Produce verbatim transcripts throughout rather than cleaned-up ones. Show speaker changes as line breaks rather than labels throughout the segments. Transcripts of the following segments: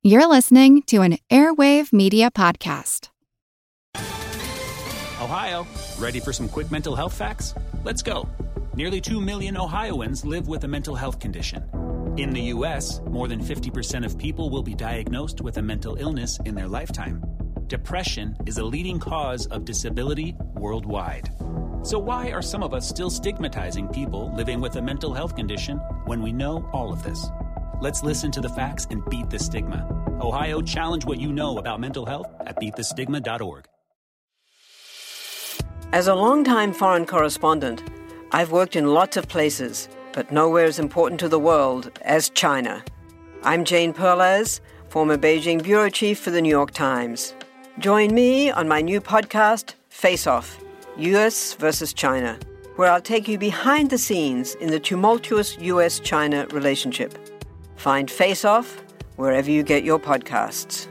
You're listening to an Airwave Media Podcast.
Ohio, ready for some quick mental health facts? Let's go. Nearly two million Ohioans live with a mental health condition. In the U S, more than fifty percent of people will be diagnosed with a mental illness in their lifetime. Depression is a leading cause of disability worldwide. So why are some of us still stigmatizing people living with a mental health condition when we know all of this? Let's listen to the facts and beat the stigma. Ohio, challenge what you know about mental health at beat the stigma dot org.
As a longtime foreign correspondent, I've worked in lots of places, but nowhere as important to the world as China. I'm Jane Perlez, former Beijing bureau chief for the New York Times. Join me on my new podcast, Face Off, U S versus China, where I'll take you behind the scenes in the tumultuous U S China relationship. Find Face Off wherever you get your podcasts.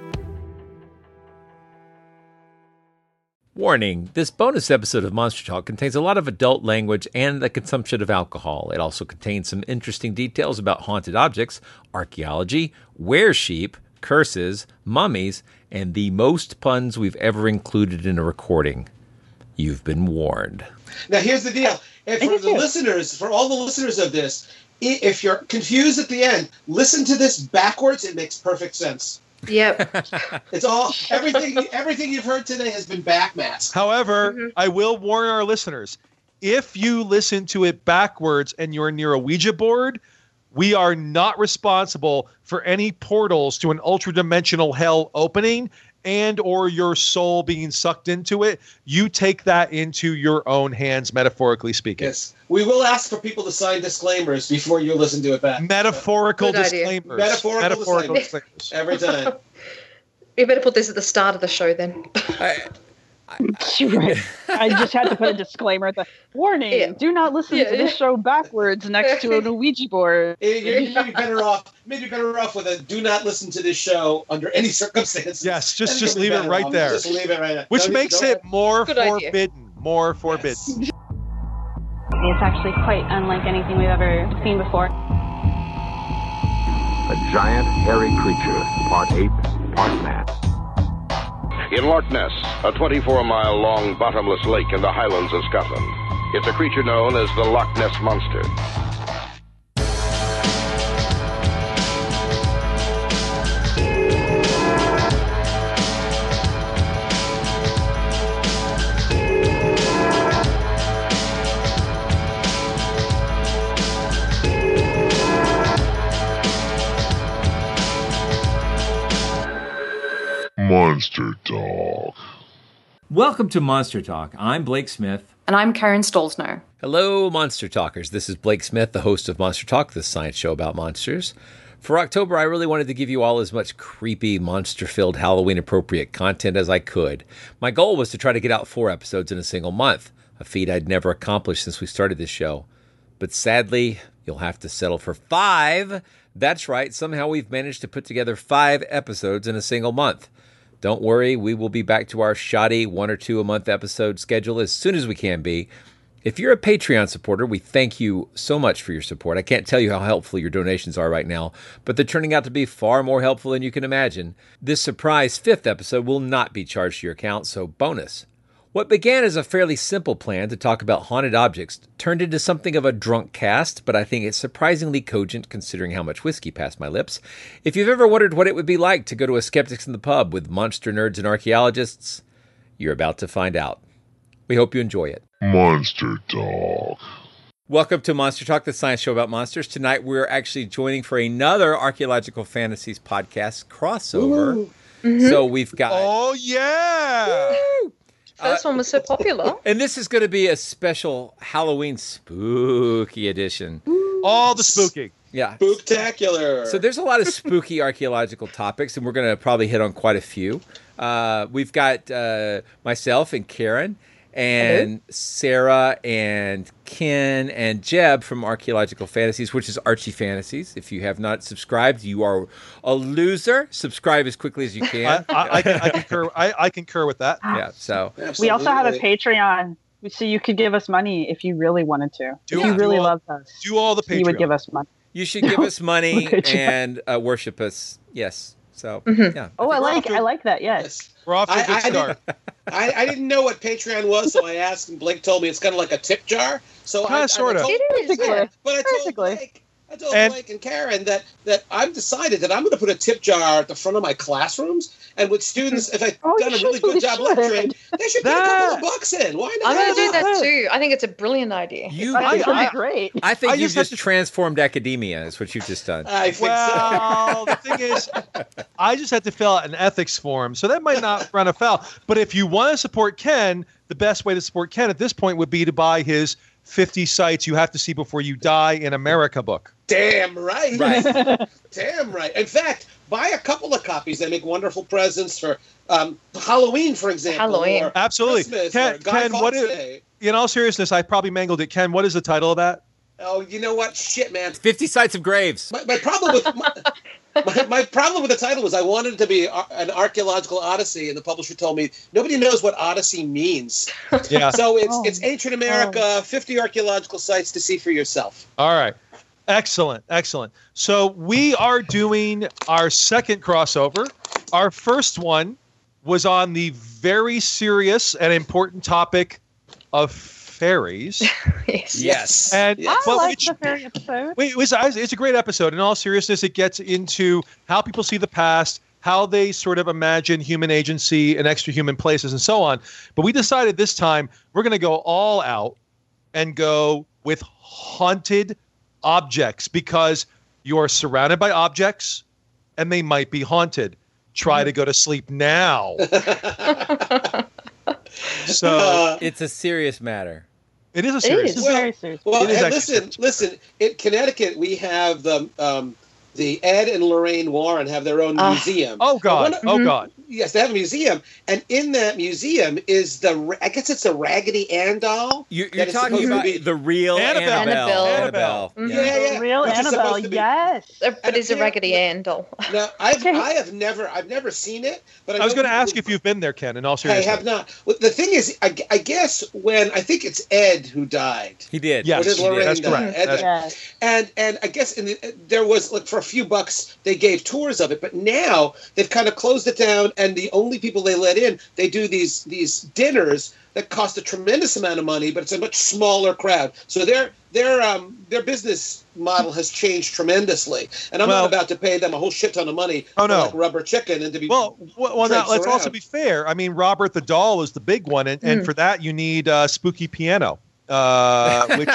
Warning, this bonus episode of Monster Talk contains a lot of adult language and the consumption of alcohol. It also contains some interesting details about haunted objects, archaeology, were-sheep, curses, mummies, and the most puns we've ever included in a recording. You've been warned.
Now, here's the deal. And for the listeners, for all the listeners of this, if you're confused at the end, listen to this backwards. It makes perfect sense.
Yep.
It's all, everything everything you've heard today has been backmasked.
However,
Mm-hmm.
I will warn our listeners, if you listen to it backwards and you're near a Ouija board, we are not responsible for any portals to an ultra-dimensional hell opening and or your soul being sucked into it. You take that into your own hands, metaphorically speaking.
Yes. We will ask for people to sign disclaimers before you listen to it back.
Metaphorical
Good idea.
disclaimers.
Metaphorical,
Metaphorical
disclaimers.
disclaimers.
Every time.
You better put this at the start of the show then.
Right. I just had to put a disclaimer at the warning.
Yeah.
Do not listen
Yeah,
to this
yeah.
show backwards next to a Ouija board.
You're maybe better off. Maybe better off with a "do not listen to this show under any circumstances."
Yes, just
I think
just
it'd be
leave it
better
right
off.
there.
Just leave it right there.
Which
Don't-
makes
don't-
it more
Good idea.
forbidden. More forbidden.
Yes.
It's actually quite unlike anything we've ever seen before.
A giant, hairy creature, part ape, part man.
In Loch Ness, a twenty-four mile long bottomless lake in the Highlands of Scotland. It's a creature known as the Loch Ness Monster.
Monster Talk.
Welcome to Monster Talk. I'm Blake Smith.
And I'm Karen Stolzno.
Hello, Monster Talkers. This is Blake Smith, the host of Monster Talk, the science show about monsters. For October, I really wanted to give you all as much creepy, monster-filled, Halloween-appropriate content as I could. My goal was to try to get out four episodes in a single month, a feat I'd never accomplished since we started this show. But sadly, you'll have to settle for five. That's right, somehow we've managed to put together five episodes in a single month. Don't worry, we will be back to our shoddy one or two a month episode schedule as soon as we can be. If you're a Patreon supporter, we thank you so much for your support. I can't tell you how helpful your donations are right now, but they're turning out to be far more helpful than you can imagine. This surprise fifth episode will not be charged to your account, so bonus. What began as a fairly simple plan to talk about haunted objects turned into something of a drunk cast, but I think it's surprisingly cogent considering how much whiskey passed my lips. If you've ever wondered what it would be like to go to a Skeptics in the Pub with monster nerds and archaeologists, you're about to find out. We hope you enjoy it.
Monster Talk.
Welcome to Monster Talk, the science show about monsters. Tonight we're actually joining for another Archaeological Fantasies podcast crossover.
Mm-hmm.
So we've got...
Oh, yeah!
Woo!
First one was so popular.
And this is going to be a special Halloween spooky edition.
All the spooky.
Yeah.
Spooktacular.
So there's a lot of spooky archaeological topics, and we're going to probably hit on quite a few. Uh, we've got uh, myself and Karen and Hello. Sarah and Ken and Jeb from Archaeological Fantasies, which is Archie Fantasies. If you have not subscribed, you are a loser. Subscribe as quickly as you can.
I, I, I, can, I concur. I, I concur with that.
Yeah. So
Absolutely. We also have a Patreon, so you could give us money if you really wanted to.
Do,
if you
do
really
all,
loved us,
do all the Patreon.
You would give us money.
You should give us money and uh, worship us. Yes. So
Mm-hmm.
yeah.
Oh, I,
we're
like
off to-
I like that. Yes.
We're off to a
I-
good
I
start.
I, I didn't know what Patreon was, so I asked, and Blake told me it's kind of like a tip jar. So
Kinda,
I,
sorta.
I told,
It is, yeah.
But I told
Basically.
Blake, I told
And-
Blake and Karen that that I've decided that I'm going to put a tip jar at the front of my classrooms, and with students, if I've
Oh,
done
you
a really
should,
good
you
job
should.
lecturing, they should put a couple
That-
of bucks in. Why not?
I'm going to do that
Yeah.
too. I think it's a brilliant idea.
You,
That
I-
would
I-
be great.
I think
I
you've
just have
just
to-
transformed academia. Is what you've just done.
I think so.
Well, the thing is, I just had to fill out an ethics form, so that might not run afoul. But if you want to support Ken, the best way to support Ken at this point would be to buy his fifty sites you have to see before you die in America book.
Damn right.
Right.
Damn right. In fact, buy a couple of copies. They make wonderful presents for um, Halloween, for example.
Halloween.
Or
Absolutely.
Christmas,
Ken-
or Guy
Ken, what
Fawkes
is-
Day.
In all seriousness, I probably mangled it. Ken, what is the title of that?
Oh, you know what? Shit, man.
Fifty sites of graves.
My, my problem with my, my, my problem with the title was I wanted it to be a- an archaeological odyssey, and the publisher told me nobody knows what odyssey means.
Yeah.
So it's
Oh.
it's ancient America, fifty archaeological sites to see for yourself.
All right. Excellent. Excellent. So we are doing our second crossover. Our first one was on the very serious and important topic of fairies.
Yes.
Yes.
And
Yes.
I
but
like
which-
the fairy episode.
Wait, it was, it's a great episode. In all seriousness, it gets into how people see the past, how they sort of imagine human agency and extra human places and so on. But we decided this time we're going to go all out and go with haunted objects because you're surrounded by objects and they might be haunted. Try to go to sleep now. So
Uh,
It's a serious matter.
it is a serious.
It is
Well-
very serious.
Well,
It is
and
actually
listen, listen. In Connecticut, we have the um, the Ed and Lorraine Warren have their own
Ah.
museum.
Oh God!
One-
Oh
Mhm.
God!
Yes, they have a museum, and in that museum is the ra- I guess it's the Raggedy Ann doll.
You,
that
you're
is
talking
supposed to
about
be-
the real
Annabelle.
Annabelle.
Annabelle.
Annabelle.
Mhm.
Yeah, yeah,
Real
which is
Annabelle,
supposed to be-
yes.
Uh, But it's a
apparently-
Raggedy Ann doll.
Now, I've I have never I've never seen it, but I,
I was
know
going to ask
people-
if you've been there, Ken. In all
I
seriousness,
have not. Well, the thing is, I, I guess when I think it's Ed who died.
He did.
Yes,
Or did
he did.
Lorraine
That's
die?
correct.
Ed
That's-
died.
Yes.
And and I guess in the, there was like for a few bucks they gave tours of it, but now they've kind of closed it down, and the only people they let in, they do these these dinners that cost a tremendous amount of money, but it's a much smaller crowd. So their their um their business model has changed tremendously, and I'm
Well-
not about to pay them a whole shit ton of money
Oh,
for
no.
like rubber chicken and to be
Well, well, well now
traipsed
let's also
around.
be fair. I mean, Robert the Doll is the big one, and, and
Mm.
for that you need uh, spooky piano. Uh, which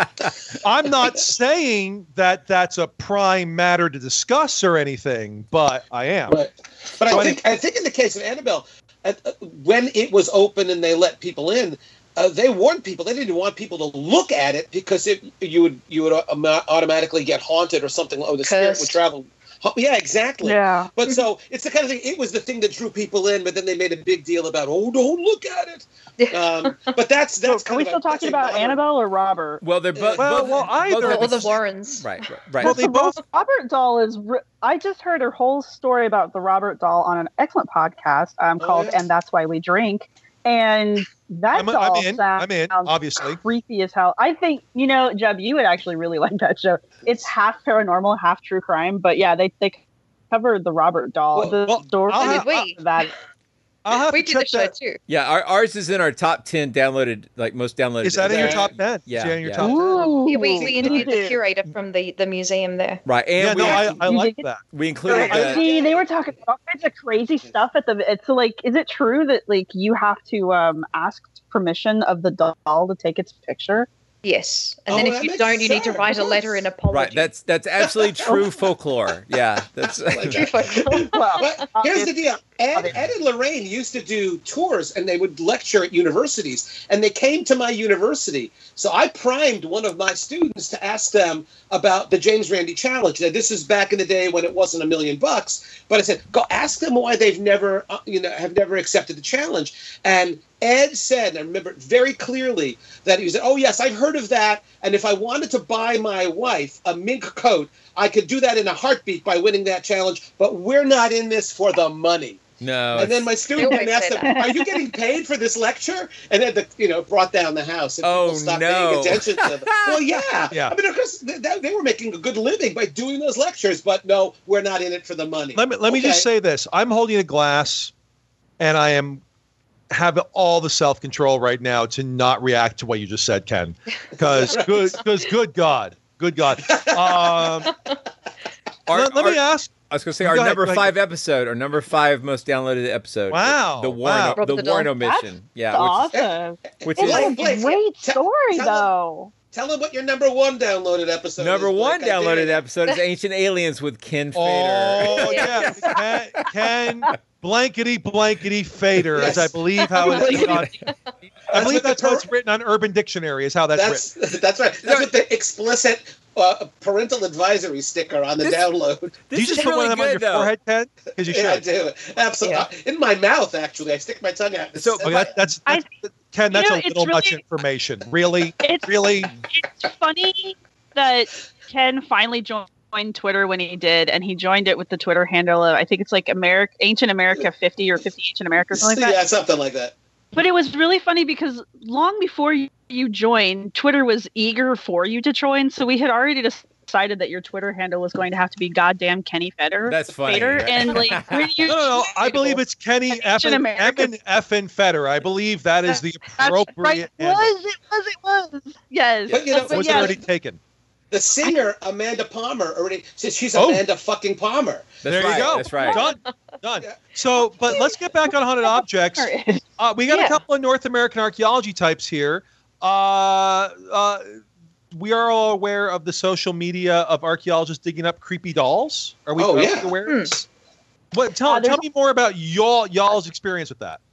I'm not saying that that's a prime matter to discuss or anything, but I am.
But, but
So
I
I
think I think in the case of Annabelle, uh, uh, when it was open and they let people in, uh, they warned people they didn't want people to look at it because it, you would you would uh, automatically get haunted or something. Oh, the spirit would
Cursed.
travel. Huh, Yeah, exactly.
Yeah.
But so it's the kind of thing. It was the thing that drew people in, but then they made a big deal about, oh, don't look at it. Um, but that's
So
that's.
are
kind
we
of
still
a- that's
talking
a
about
modern-
Annabelle or Robert?
Well, they're both.
Well,
both,
well,
both
either.
have
All the
ex-
Warrens.
Right, right, right.
Well, they
The
both.
Robert doll is. Re- I just heard a whole story about the Robert doll on an excellent podcast um,
Oh,
called
yes.
"And That's Why We Drink," and that
I'm,
doll
I'm in.
sounds
I'm in. Obviously.
creepy as hell. I think you know, Jeb, you would actually really like that show. It's half paranormal, half true crime, but yeah, they they covered the Robert doll.
Well-
the
well,
story
I'll
have-
of
Wait.
that.
I'll have
We
to
did the
check
show
that.
too.
Yeah, our, ours is in our top ten downloaded, like most downloaded.
Is that in your
Yeah.
top ten?
Yeah,
Is that in your
yeah.
top ten?
Ooh,
Yeah, we, we interviewed the
did.
curator from the, the museum there.
Right, and
Yeah,
we,
no, I, I
You
like
did?
that.
we included
I
the,
see. They were talking all kinds of crazy stuff at the. It's like, is it true that like you have to um ask permission of the doll to take its picture?
Yes. And
Oh,
then
that
if you
makes
don't, you need to
sense.
write a letter in apology.
right. That's that's absolutely true folklore. Yeah, that's
True folklore.
Well,
But here's the deal. Ed, Ed and Lorraine used to do tours, and they would lecture at universities, and they came to my university. So I primed one of my students to ask them about the James Randi Challenge. Now, this is back in the day when it wasn't a million bucks, but I said, go ask them why they've never, uh, you know, have never accepted the challenge. And Ed said, and I remember it very clearly, that he said, oh, yes, I've heard of that. And if I wanted to buy my wife a mink coat, I could do that in a heartbeat by winning that challenge. But we're not in this for the money.
No.
And then my
They
student
always
asked
say
them,
that.
"Are you getting paid for this lecture?" And then the you know brought down the house. And
Oh,
people stopped
no.
paying attention to them. Well, yeah,
Yeah.
I mean, of course, they, they were making a good living by doing those lectures, but no, we're not in it for the money.
Let me let me
Okay.
just say this. I'm holding a glass, and I am have all the self control right now to not react to what you just said, Ken. Because
Right.
good, because good God, good God. Um,
Our-
let, let
our-
me ask.
I was going to say
Go
our
ahead,
number
go ahead.
five episode, our number five most downloaded episode.
Wow,
The, the Warren,
wow.
the
Robert the
Warren
Doll.
omission. Yeah.
That's
Which,
awesome.
which
It's
is
Blake,
a
Blake,
great
te-
story,
tell 'em-
though.
Tell them what your number one downloaded episode
number
is.
one
Blake. I dare
downloaded
you.
episode is Ancient Aliens with Ken Fader.
Oh yeah, Ken, Ken blankety blankety Fader,
Yes.
as I believe how it's written on. I
That's
believe
what the
that's how
per-
it's written on Urban Dictionary. Is how that's, written.
That's that's right. That's what the explicit uh, parental advisory sticker on the
This-
download.
This
Do you just
is
put
really
one of them on
good,
your
though.
forehead, Ken? Because you
Yeah, I
should.
do. Absolutely.
Yeah.
In my mouth, actually. I stick my tongue out.
So-
Okay, that, that's,
I-
that's Ken. That's
you know,
a
it's
little much
really-
information. Really,
It's
really.
it's funny that Ken finally joined Twitter when he did, and he joined it with the Twitter handle of I think it's like America Ancient America fifty or fifty Ancient America or something like that.
Yeah, something like that.
But it was really funny because long before you, you joined, Twitter was eager for you to join, so we had already decided that your Twitter handle was going to have to be goddamn Kenny Feder.
That's funny.
Fader, and like when you
No, no, no. I believe it's Kenny
Ancient
Effin
America.
Effin Effin Feder. I believe that is the
That's right.
appropriate.
It
handle.
was, it was, it was. Yes.
But, you know,
But
Was
yeah,
it already taken?
The singer, Amanda Palmer, already says she's
Oh.
Amanda fucking Palmer.
That's
there
right.
you go.
That's right.
Done. Done. So, but let's get back on haunted objects. Uh, we got a
Yeah.
couple of North American archaeology types here. Uh, uh, we are all aware of the social media of archaeologists digging up creepy dolls. Are we,
Oh,
are we
yeah.
aware?
Hmm.
of this? What? Tell,
Uh, there's-
tell me more about y'all y'all's experience with that.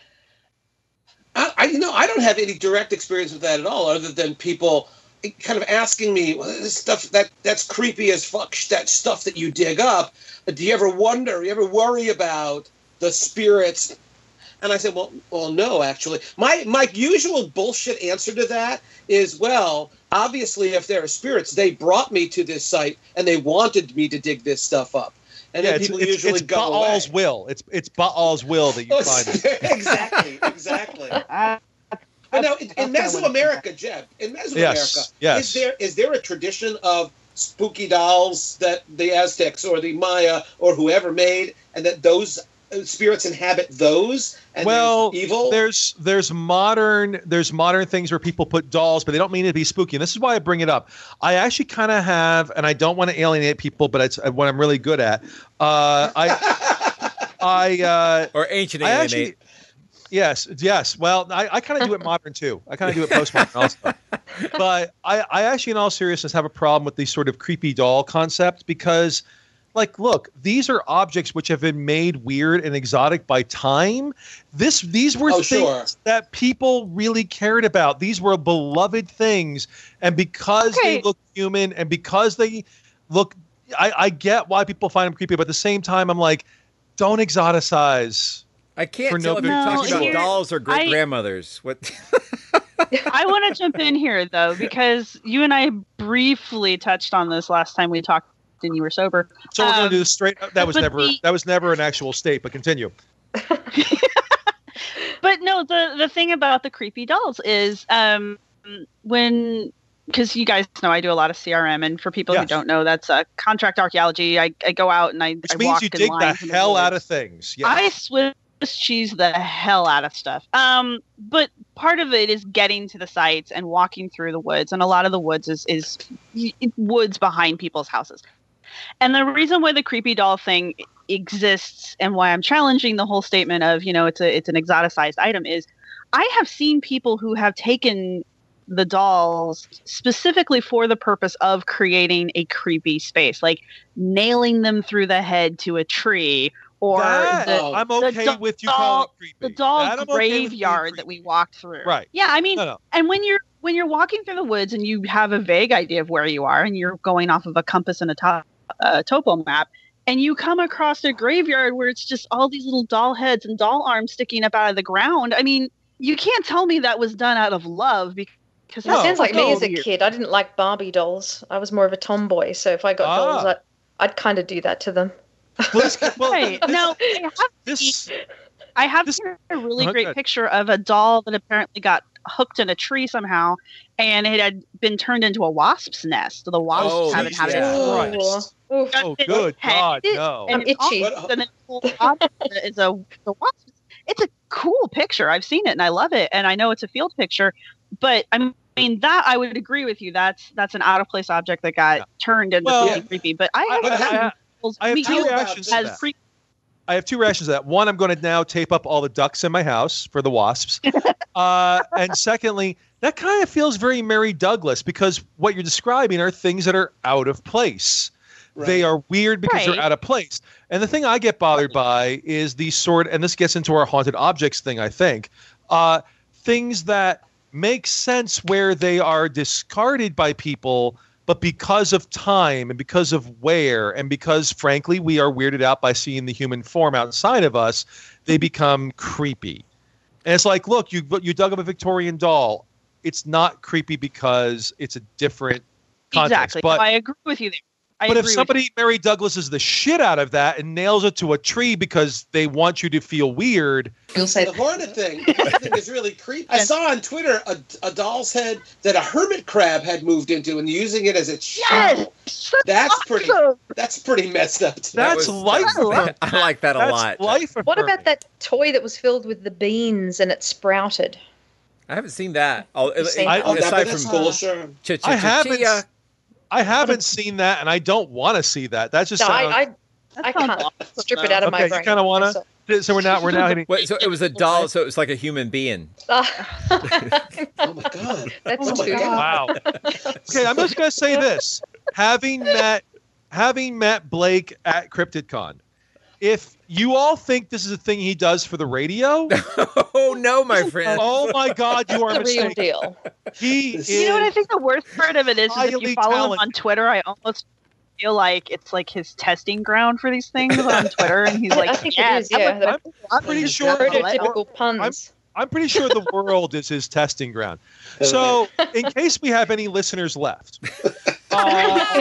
I, I, you know, I don't have any direct experience with that at all, other than people kind of asking me, well, this stuff that that's creepy as fuck. That stuff that you dig up. Do you ever wonder? You ever worry about the spirits? And I said, well, well, no, actually. My my usual bullshit answer to that is, well, obviously, if there are spirits, they brought me to this site and they wanted me to dig this stuff up. And
Yeah,
then
it's,
people
it's,
usually
it's
go
Baal's
away.
will. It's it's Baal's will that you
Oh,
find it.
exactly, exactly.
Uh,
But now, in, in
that's what I wanted to
Mesoamerica, Jeb, in Mesoamerica,
Yes, yes.
is there is there a tradition of spooky dolls that the Aztecs or the Maya or whoever made, and that those uh, spirits inhabit those? And
Well,
there's evil.
there's there's modern there's modern things where people put dolls, but they don't mean it to be spooky. And this is why I bring it up. I actually kind of have, and I don't want to alienate people, but it's what I'm really good at. Uh, I I uh,
Or ancient
I
alienate.
actually. Yes, yes. Well, I, I kind of do it modern too. I kind of do it postmodern also. But I, I actually, in all seriousness, have a problem with these sort of creepy doll concept because, like, look, these are objects which have been made weird and exotic by time. This, these were
Oh,
things
sure.
that people really cared about. These were beloved things, and because
Okay.
they look human, and because they look, I, I get why people find them creepy. But at the same time, I'm like, don't exoticize.
I can't
For
tell
no
if you're
good
talking
reason.
about
Here-
dolls or
I-
great grandmothers. What?
I want to jump in here though because you and I briefly touched on this last time we talked and you were sober.
So we're going
Um,
to do this straight. That was
but
never.
the-
that was never an actual state. But continue.
But no, the the thing about the creepy dolls is um, when because you guys know I do a lot of C R M, and for people who
Yes.
don't know, that's uh, contract archaeology. I, I go out and I,
Which
I
means
walk
you
in
dig the
lines in
hell out of
woods.
things. Yeah.
I Swiss cheese the hell out of stuff. Um, but part of it is getting to the sites and walking through the woods, and a lot of the woods is is y- woods behind people's houses. And the reason why the creepy doll thing exists and why I'm challenging the whole statement of, you know, it's a it's an exoticized item is I have seen people who have taken the dolls specifically for the purpose of creating a creepy space, like nailing them through the head to a tree or
That,
the,
I'm
the
okay
doll-
with you calling it creepy.
the doll
That I'm okay with being
graveyard that we walked through.
Right.
Yeah, I mean,
No, no.
and when you're when you're walking through the woods and you have a vague idea of where you are and you're going off of a compass and a to- uh, topo map, and you come across a graveyard where it's just all these little doll heads and doll arms sticking up out of the ground. I mean, you can't tell me that was done out of love because
That sounds like me as a
weird.
kid. I didn't like Barbie dolls. I was more of a tomboy. So if I got
Ah.
dolls, I'd, I'd kind of do that to them.
Well, this, well,
Right. Now, I have,
this,
I have
this-
here a really
Oh,
great
good.
picture of a doll that apparently got hooked in a tree somehow, and it had been turned into a wasp's nest. So the wasps
Oh,
have inhabited
yeah.
it.
Christ.
Oof.
Oh, good God, no.
And
I'm
it's
itchy.
also an whole object that is a the wasp. It's a cool picture. I've seen it and I love it, and I know it's a field picture. But I mean, that I would agree with you. That's that's an out of place object that got
Yeah.
turned into
Well,
something creepy. But I have,
I, I, I have
me
two
too
reactions to
as
that.
creepy.
I have two reactions to that. One, I'm going to now tape up all the ducks in my house for the wasps. uh, and secondly, that kind of feels very Mary Douglas because what you're describing are things that are out of place.
Right.
They are weird because
Right.
they're out of place. And the thing I get bothered by is these sort, and this gets into our haunted objects thing, I think, uh, things that make sense where they are discarded by people, but because of time and because of wear and because, frankly, we are weirded out by seeing the human form outside of us, they become creepy. And it's like, look, you you dug up a Victorian doll. It's not creepy because it's a different context.
Exactly.
But,
No, I agree with you there. I
but if
agree with
somebody Mary Douglases the shit out of that and nails it to a tree because they want you to feel weird,
You'll say
The hornet thing, the hornet thing is really creepy. I saw on Twitter a, a doll's head that a hermit crab had moved into and using it as its shell.
Yes!
That's pretty.
Awesome!
That's pretty messed up. too.
that's
was-
life.
I love
I like that a
That's
lot.
life.
What
affirming.
about that toy that was filled with the beans and it sprouted?
I haven't seen that. Oh,
You've seen
I-
that?
Oh, that,
aside
but that's
from
cool, sure.
Ch- ch-
I
ch-
haven't.
chia.
I haven't seen that, and I don't want to see that. That just
No,
sounds.
I, I,
That
I
sounds
can't
awesome,
strip it
though.
out of
Okay,
my
you
brain.
kinda wanna-
So-
so we're not. We're now hitting.
Wait, so it was a doll, so it was like a human being.
Oh my god.
That's
Oh my
too
God.
Wow. Okay, I'm just gonna say this: having met, having met Blake at CryptidCon, if you all think this is a thing he does for the radio,
Oh no, my friend.
oh my God, you are
the real
mistaken.
deal.
He is.
You know what I think the worst part of it is, is if
highly
you follow him
talented.
on Twitter, I almost feel like it's like his testing ground for these things on Twitter, and he's like,
I think
yeah,
it is, yeah.
that
They're
I'm pretty sure.
prototypical puns.
I'm pretty sure the world is his testing ground. So, in case we have any listeners left, uh,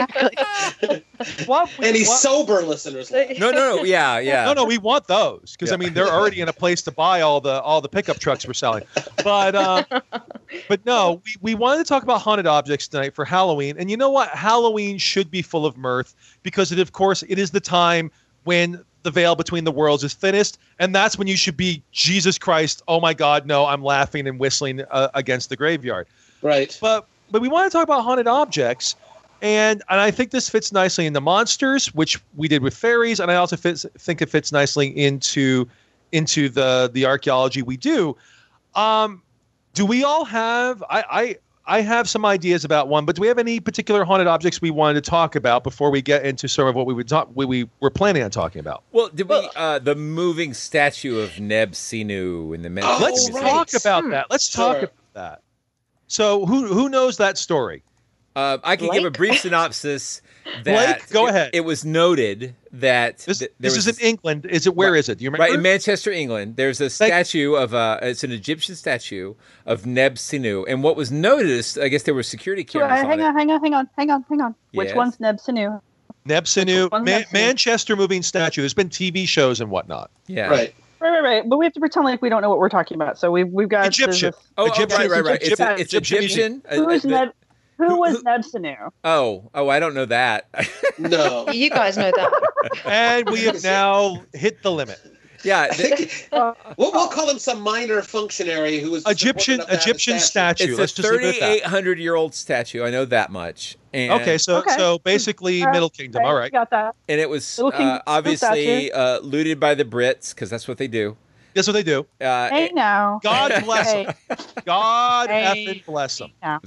what we,
And he's
what-
sober, listeners.
No, no, no. Yeah, yeah.
No, no, we want those because I
Yeah.
mean they're already in a place to buy all the all the pickup trucks we're selling. But uh, but no, we, we wanted to talk about haunted objects tonight for Halloween, and you know what? Halloween should be full of mirth because it, of course, it is the time when the veil between the worlds is thinnest, and that's when you should be Jesus Christ. Oh my God, no! I'm laughing and whistling uh, against the graveyard.
Right.
But but we want to talk about haunted objects, and and I think this fits nicely into monsters, which we did with fairies, and I also fits, think it fits nicely into into the the archaeology we do. Um, do we all have? I I I have some ideas about one, but do we have any particular haunted objects we wanted to talk about before we get into sort of what we would talk we, we were planning on talking about?
Well, did we uh, the moving statue of Neb Sinu in the Met?
Oh,
Let's
right.
talk about
Hmm.
that. Let's
Sure.
talk about that. So who who knows that story?
Uh, I can give a
Blake?
brief synopsis. That
Blake, go
it,
ahead.
It was noted that
This,
th- there
this
was
is in England. Is it? Where
Right.
is it? Do you remember?
right in Manchester, England. There's a
Thank-
statue of uh, it's an Egyptian statue of Neb Sinu, and what was noticed, I guess there were security cameras
hang
on
on,
it.
hang on, hang on, hang on, hang on. Which
Yes.
one's Neb Sinu?
Neb Sinu,
One
Man-
Neb Sinu.
Manchester moving statue. There's been T V shows and whatnot.
Yeah.
Right.
Right, right, right. But we have to pretend like we don't know what we're talking about. So we've we've got
Egyptian.
this-
Oh, oh,
Egyptian-
right, right, right. It's,
Egyptian-
a, it's
Egyptian
Egyptian. uh,
Who's
uh, the-
Neb? Who
who-
was
who-
Neb Sinu?
Oh, oh, I don't know that.
No.
You guys know that.
And we have now hit the limit.
yeah, th-
We'll, we'll call him some minor functionary who was
Egyptian
important enough to have a
Egyptian statue.
it's
Let's
a
just leave it at
thirty-eight hundred year old statue. I know that much. And,
that. Okay, so
Okay.
so basically
All right.
Middle Kingdom. All right.
Got that.
and it was
Little King-
uh,
little
obviously
statue.
uh, looted by the Brits because that's what they do.
That's what they do.
Uh,
Hey now.
God bless
Hey.
them. God
Hey.
effing bless them.
now.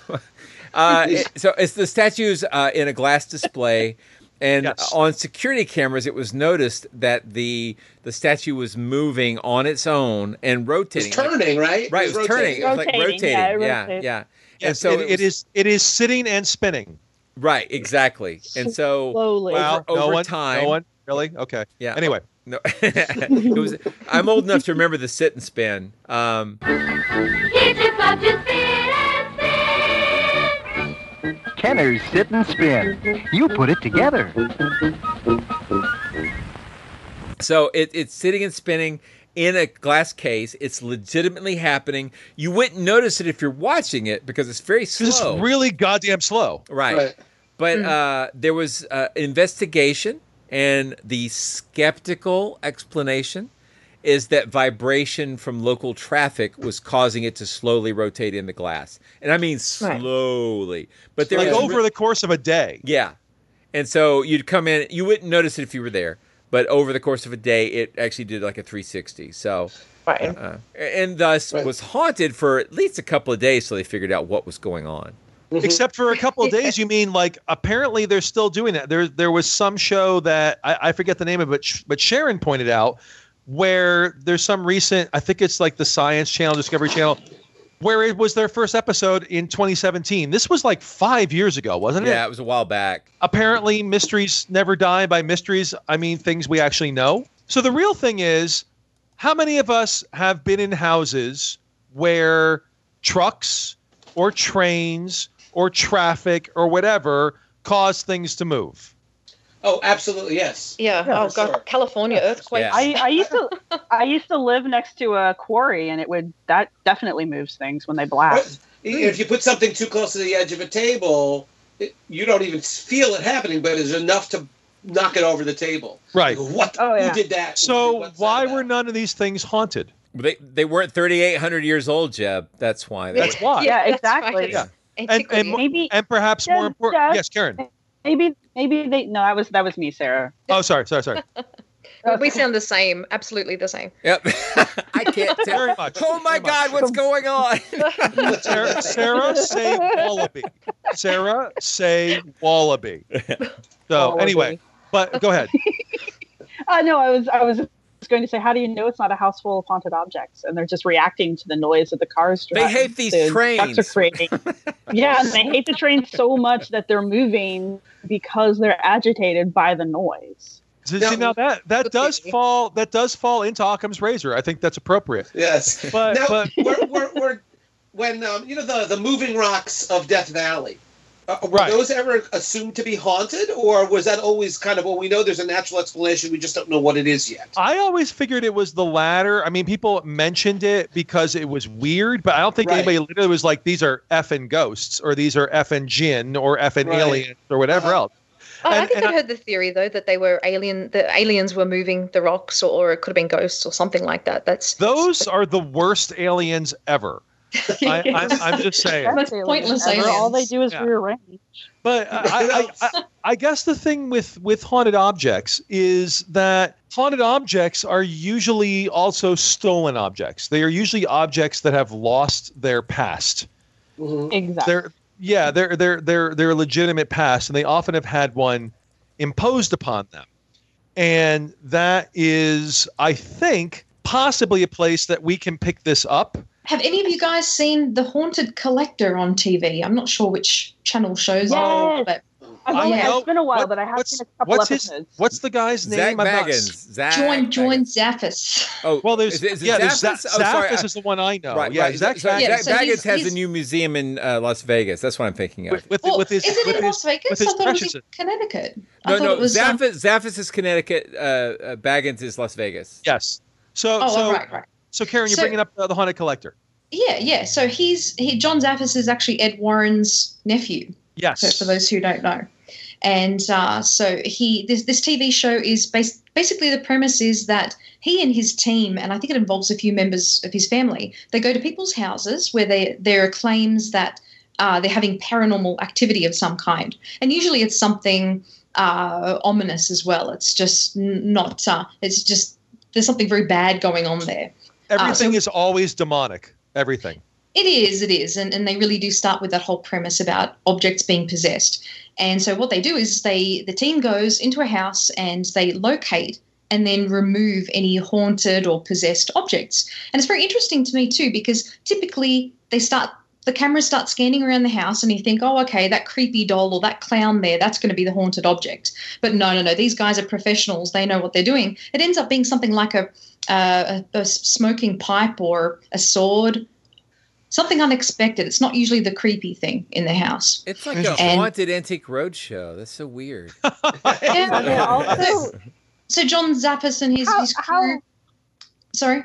uh, it- so it's the statues uh, in a glass display, and
Yes.
on security cameras, it was noticed that the the statue was moving on its own and
It's
rotating. like-
turning, right?
right, it was turning. It was like
Rotating,
rotating.
yeah, it
Yeah,
rotates.
yeah. And
Yes,
so
it,
it
it
was-
is it is sitting and spinning.
right, exactly. And so
Slowly.
Wow.
over,
no
over
one.
time,
No one. Really? Okay.
yeah.
Anyway.
No, it was. I'm old enough to remember the sit and spin. Um,
Kenner's Sit and Spin. You put it together.
So it, it's sitting and spinning in a glass case. It's legitimately happening. You wouldn't notice it if you're watching it because it's very slow.
It's really goddamn slow.
Right.
Right.
But
Mm.
uh, there was uh, an investigation, and the skeptical explanation is that vibration from local traffic was causing it to slowly rotate in the glass. And I mean slowly. But there
Like
was
over the course of a day.
Yeah. And so you'd come in, you wouldn't notice it if you were there, but over the course of a day, it actually did like a three sixty. So,
Right.
uh, and thus
Right.
was haunted for at least a couple of days, so they figured out what was going on.
Except for a couple of days, you mean like apparently they're still doing that. There, there was some show that I, I forget the name of it, but Sharon pointed out where there's some recent, I think it's like the Science Channel, Discovery Channel, where it was their first episode in twenty seventeen. This was like five years ago, wasn't it?
Yeah, it was a while back.
Apparently, mysteries never die. By mysteries, I mean things we actually know. So the real thing is, how many of us have been in houses where trucks or trains or traffic or whatever cause things to move?
Oh, absolutely, yes.
Yeah.
Yeah,
oh
for
god,
sure.
California earthquake.
Yeah.
I, I used to I used to live next to a quarry, and it would that definitely moves things when they blast.
If you put something too close to the edge of a table, it, you don't even feel it happening, but it's enough to knock it over the table.
Right.
What?
Oh, yeah.
Who did that?
So
What's that
why
about?
were none of these things haunted?
They they weren't thirty-eight hundred years old, Jeb. That's why. They
That's
were,
why.
Yeah,
that's
exactly.
right.
Yeah. And,
Antiquity.
and,
Maybe-
and perhaps
Yeah,
more important.
yeah.
Yes, Karen.
Maybe maybe they no that was that was me, Sarah.
Oh, sorry, sorry, sorry.
We sound the same. Absolutely the same.
Yep. I can't tell.
Very much.
Oh my
Very much.
God, what's going on?
Sarah, Sarah, say wallaby. Sarah, say wallaby. So
Wallaby.
anyway, but go ahead.
Uh, no, I was I was going to say, how do you know it's not a house full of haunted objects, and they're just reacting to the noise of the cars
They
driving?
hate these
the
trains.
trucks are creating. Yeah, and they hate the trains so much that they're moving because they're agitated by the noise.
See,
Now-
now that that does fall that does fall into Occam's razor. I think that's appropriate.
Yes.
But
now,
but
we're, we're, we're, when um, you know the the moving rocks of Death Valley, uh, were
Right.
those ever assumed to be haunted, or was that always kind of, well, we know there's a natural explanation, we just don't know what it is yet?
I always figured it was the latter. I mean, people mentioned it because it was weird, but I don't think
Right.
anybody literally was like, these are effing ghosts or these are effing jinn or effing
Right.
aliens or whatever
Uh-huh.
else.
Oh, I
And-
think
and
I heard the theory though that they were alien. The aliens were moving the rocks, or, or it could have been ghosts or something like that. That's
Those are the worst aliens ever. I, I'm, I'm just saying.
That's pointless
Ever,
aliens.
all they do is
Yeah.
rearrange.
But I, I, I, I guess the thing with, with haunted objects is that haunted objects are usually also stolen objects. They are usually objects that have lost their past.
Mhm.
Exactly.
They're yeah, they're they're they're they're legitimate past, and they often have had one imposed upon them. And that is, I think, possibly a place that we can pick this up.
Have any of you guys seen The Haunted Collector on T V? I'm not sure which channel shows
Yes.
it, but
I've
I
only,
know-
it's been a while,
what-
but I have
what's,
seen a couple
what's his
episodes.
what's the guy's
Zach
name? I'm not-
Baggins. Zach
join join
Baggins.
Zaffis.
Oh,
Well, there's
is it- is it
yeah, there's
Zaffis?
Zaffis,
Oh, sorry,
Zaffis
I-
is the one I know.
Right,
yeah,
right.
Zach
Sorry,
Yeah,
Zach
so
Baggins
he's-
has a
he's-
new museum in uh, Las Vegas. That's what I'm thinking of.
with with,
Well,
with his
is it
with
in
his
Las Vegas?
with his
I thought it was
precious.
in Connecticut. I
no,
thought
no,
it was, um,
Zaffis, Zaffis is Connecticut. Uh, uh, Baggins is Las Vegas.
Yes. So
Oh,
so
right, right.
so Karen, you're
So-
bringing up uh, the haunted collector.
Yeah, yeah. So he's he John Zaffis is actually Ed Warren's nephew.
Yes.
For, for those who don't know, and uh, so he this this T V show is bas- basically the premise is that he and his team, and I think it involves a few members of his family, they go to people's houses where they there are claims that uh, they're having paranormal activity of some kind, and usually it's something uh, ominous as well. It's just n- not. Uh, it's just there's something very bad going on there.
Everything
so-
is always demonic. Everything.
It is, it is. And, and they really do start with that whole premise about objects being possessed. And so what they do is they the team goes into a house and they locate and then remove any haunted or possessed objects. And it's very interesting to me too, because typically they start the cameras start scanning around the house and you think, oh, okay, that creepy doll or that clown there, that's going to be the haunted object. But no, no, no, these guys are professionals. They know what they're doing. It ends up being something like a, uh, a, a smoking pipe or a sword. Something unexpected. It's not usually the creepy thing in the house.
It's like a
And-
haunted antique roadshow. That's so weird.
Yeah, they also
so John Zappis and his,
How-
his crew.
how-
Sorry.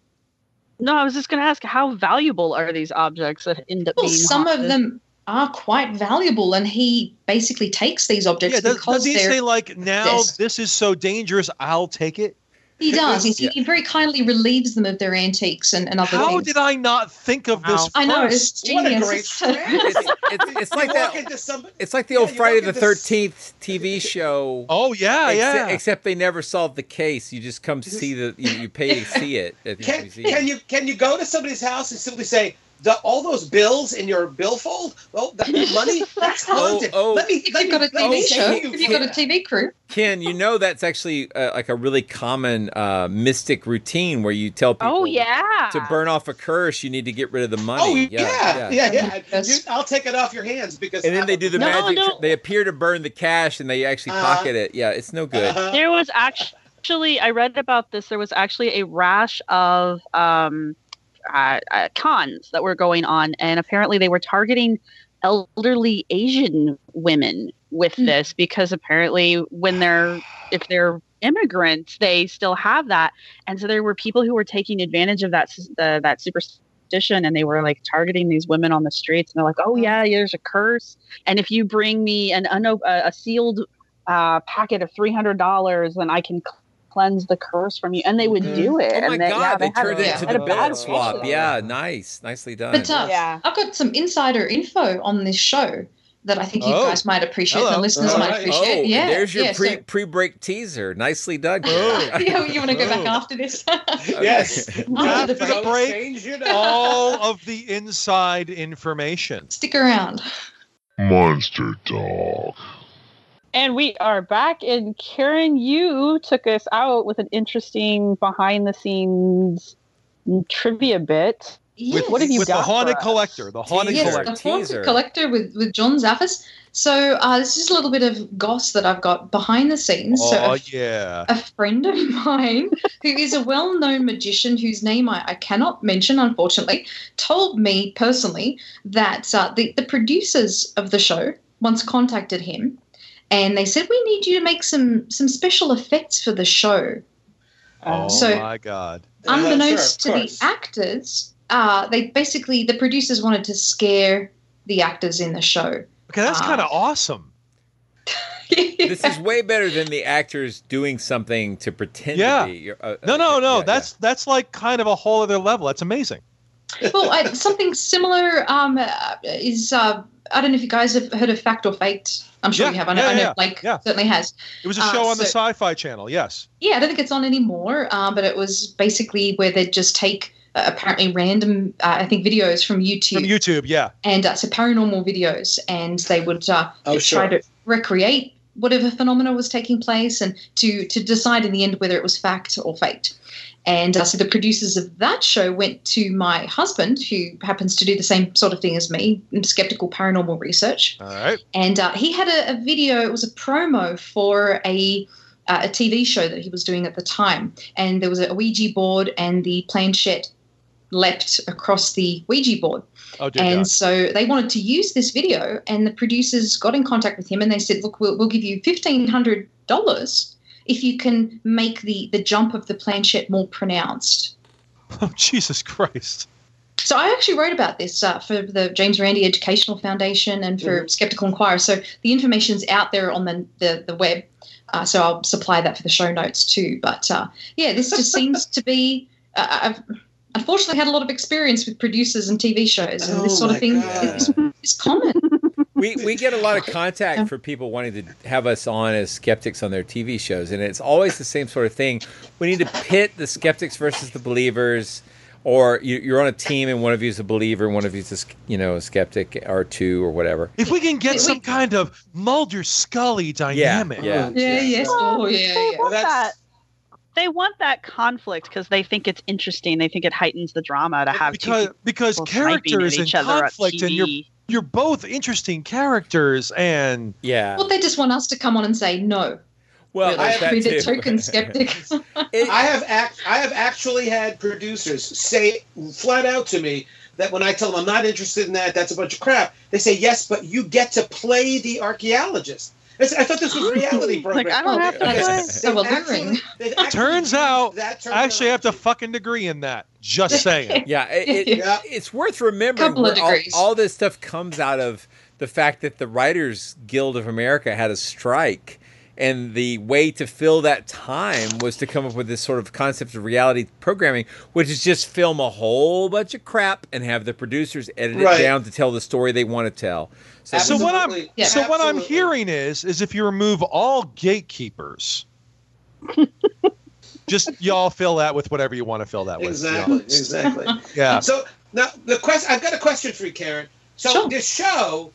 No, I was just going to ask, how valuable are these objects that end up
Well,
being
some of
haunted?
them are quite valuable, and he basically takes these objects
Yeah, does,
because
does he
they're.
say like, now
possessed.
this is so dangerous, I'll take it?
He does. He,
Yeah.
he very kindly relieves them of their antiques and, and other
How
things.
did I not think of this?
I know,
first?
it's genius.
What a great friend.
It's, it's, it's like
you
that.
walk into somebody,
It's like the old
Yeah, you
Friday
walk
the
into s-
thirteenth T V show.
Oh yeah,
Exce-
yeah.
Except they never solved the case. You just come see the. You, you pay to see it at the
Can,
museum.
can you can you go to somebody's house and simply say, the, all those bills in your billfold? Well, that money, that's haunted.
oh.
Let me,
If
let
you've
me,
got a
let
T V
me
show,
take you
if you've
for
got a
that.
T V crew,
Ken, you know that's actually uh, like a really common uh, mystic routine where you tell people
Oh, yeah.
to burn off a curse, you need to get rid of the money.
Oh yeah, yeah, yeah.
Yes.
You, I'll take it off your hands because.
And then they do the
No,
magic.
no.
tr- They appear to burn the cash, and they actually
Uh-huh.
pocket it. Yeah, it's no good.
Uh-huh.
There was actually, I read about this. There was actually a rash of um, uh, uh, cons that were going on, and apparently they were targeting elderly Asian women with
Mm.
this because apparently when they're if they're immigrants, they still have that, and so there were people who were taking advantage of that s- uh, that superstition, and they were like targeting these women on the streets, and they're like, "Oh yeah, there's a curse, and if you bring me an uno- uh, a sealed uh, packet of three hundred dollars, then I can cl- cleanse the curse from you," and they would do it.
Oh my
and they,
god,
yeah,
they,
had
turned
a-
it
yeah.
into
had
the
a bad
bed swap.
ratio.
Yeah, nice, nicely done.
but uh,
Yeah.
I've got some insider info on this show that I think you
Oh.
guys might appreciate, and
Hello.
the listeners
All
might
right.
appreciate.
oh,
yeah,
there's your
yeah,
pre
so-
pre break teaser. Nicely done.
Oh.
yeah, you want to go back
Oh.
after this?
Yes.
After
After
the
the
break.
break,
Change it up.
all of the inside information.
Stick around.
Monster Talk.
And we are back, and Karen, you took us out with an interesting behind-the-scenes trivia bit.
Yes.
What have you
With
got
the haunted
for us?
collector, the haunted
Yes,
Teaser,
the
collector.
Haunted
teaser.
Collector with, with John Zaffis. So uh, this is a little bit of goss that I've got behind the scenes. So
Oh
a,
yeah.
a friend of mine who is a well-known magician whose name I, I cannot mention, unfortunately, told me personally that uh, the, the producers of the show once contacted him and they said, we need you to make some, some special effects for the show.
Oh
So-
my god.
Uh,
Unbeknownst
sure, of
to the
course.
actors, uh, they basically, the producers wanted to scare the actors in the show.
Okay, that's
Ah.
kind of awesome.
This is way better than the actors doing something to pretend
Yeah.
to be. You're- uh,
No, no,
uh,
no.
yeah,
that's that's like kind of a whole other level. That's amazing.
well, I, something similar um, uh, is, uh, I don't know if you guys have heard of Fact or Faked. I'm sure
Yeah,
you have. I know,
yeah,
I know
yeah,
Blake
yeah.
certainly has.
It was a
Uh,
show on the
so-
Sci-Fi Channel. Yes.
Yeah, I don't think it's on anymore, um, but it was basically where they'd just take uh, apparently random, uh, I think, videos from YouTube.
From YouTube. Yeah.
and uh, so paranormal videos, and they would uh,
Oh,
try
sure.
to recreate whatever phenomena was taking place, and to to decide in the end whether it was fact or faked. And uh, so the producers of that show went to my husband, who happens to do the same sort of thing as me, in skeptical paranormal research,
All right.
and uh, he had a, a video. It was a promo for a uh, a T V show that he was doing at the time, and there was a Ouija board, and the planchette leapt across the Ouija board.
Oh dear
And
God.
so they wanted to use this video, and the producers got in contact with him, and they said, "Look, we'll, we'll give you fifteen hundred dollars if you can make the the jump of the planchette more pronounced."
Oh Jesus Christ.
So I actually wrote about this uh, for the James Randi Educational Foundation and for
Mhm.
Skeptical Inquirer. So the information's out there on the the, the web. Uh, so I'll supply that for the show notes too. But uh, yeah, this just seems to be. Uh, I've unfortunately had a lot of experience with producers and T V shows, and
Oh
this sort
my
of thing
God.
is, is common.
We we get a lot of contact for people wanting to have us on as skeptics on their T V shows, and it's always the same sort of thing. We need to pit the skeptics versus the believers, or you, you're on a team and one of you is a believer and one of you is a, sk- you know a skeptic or two or whatever.
If we can get
We-
some
we-
kind of Mulder Scully dynamic.
Yeah,
Yeah, yes, oh yeah,
They
yeah.
want
that's-
that. They want that conflict because they think it's interesting. They think it heightens the drama to have two
because
people
because
sniping at
characters and
each other on
conflict, and you're
T V.
you're both interesting characters, and
yeah.
Well, they just want us to come on and say no.
Well,
Really.
there's that
Be the
too.
token skeptic.
It-
I have act. I have actually had producers say flat out to me that when I tell them I'm not interested in that, that's a bunch of crap. They say yes, but you get to play the archaeologist. I thought this was a reality program.
Like, I don't have to play.
So alluring.
Turns out,
that
I actually have to fucking degree in that. Just saying.
Yeah, it, it,
Yeah.
it's worth remembering
Couple of
where all,
degrees.
all this stuff comes out of the fact that the Writers Guild of America had a strike, and the way to fill that time was to come up with this sort of concept of reality programming, which is just film a whole bunch of crap and have the producers edit
Right.
it down to tell the story they want to tell. So,
So what I'm
Absolutely.
Yeah.
so what I'm
Absolutely.
hearing is is if you remove all gatekeepers, just y'all fill that with whatever you want to fill that with. to be
Exactly.
honest.
Exactly.
Yeah.
So now the question. I've got a question for you, Karen. So
Sure.
this show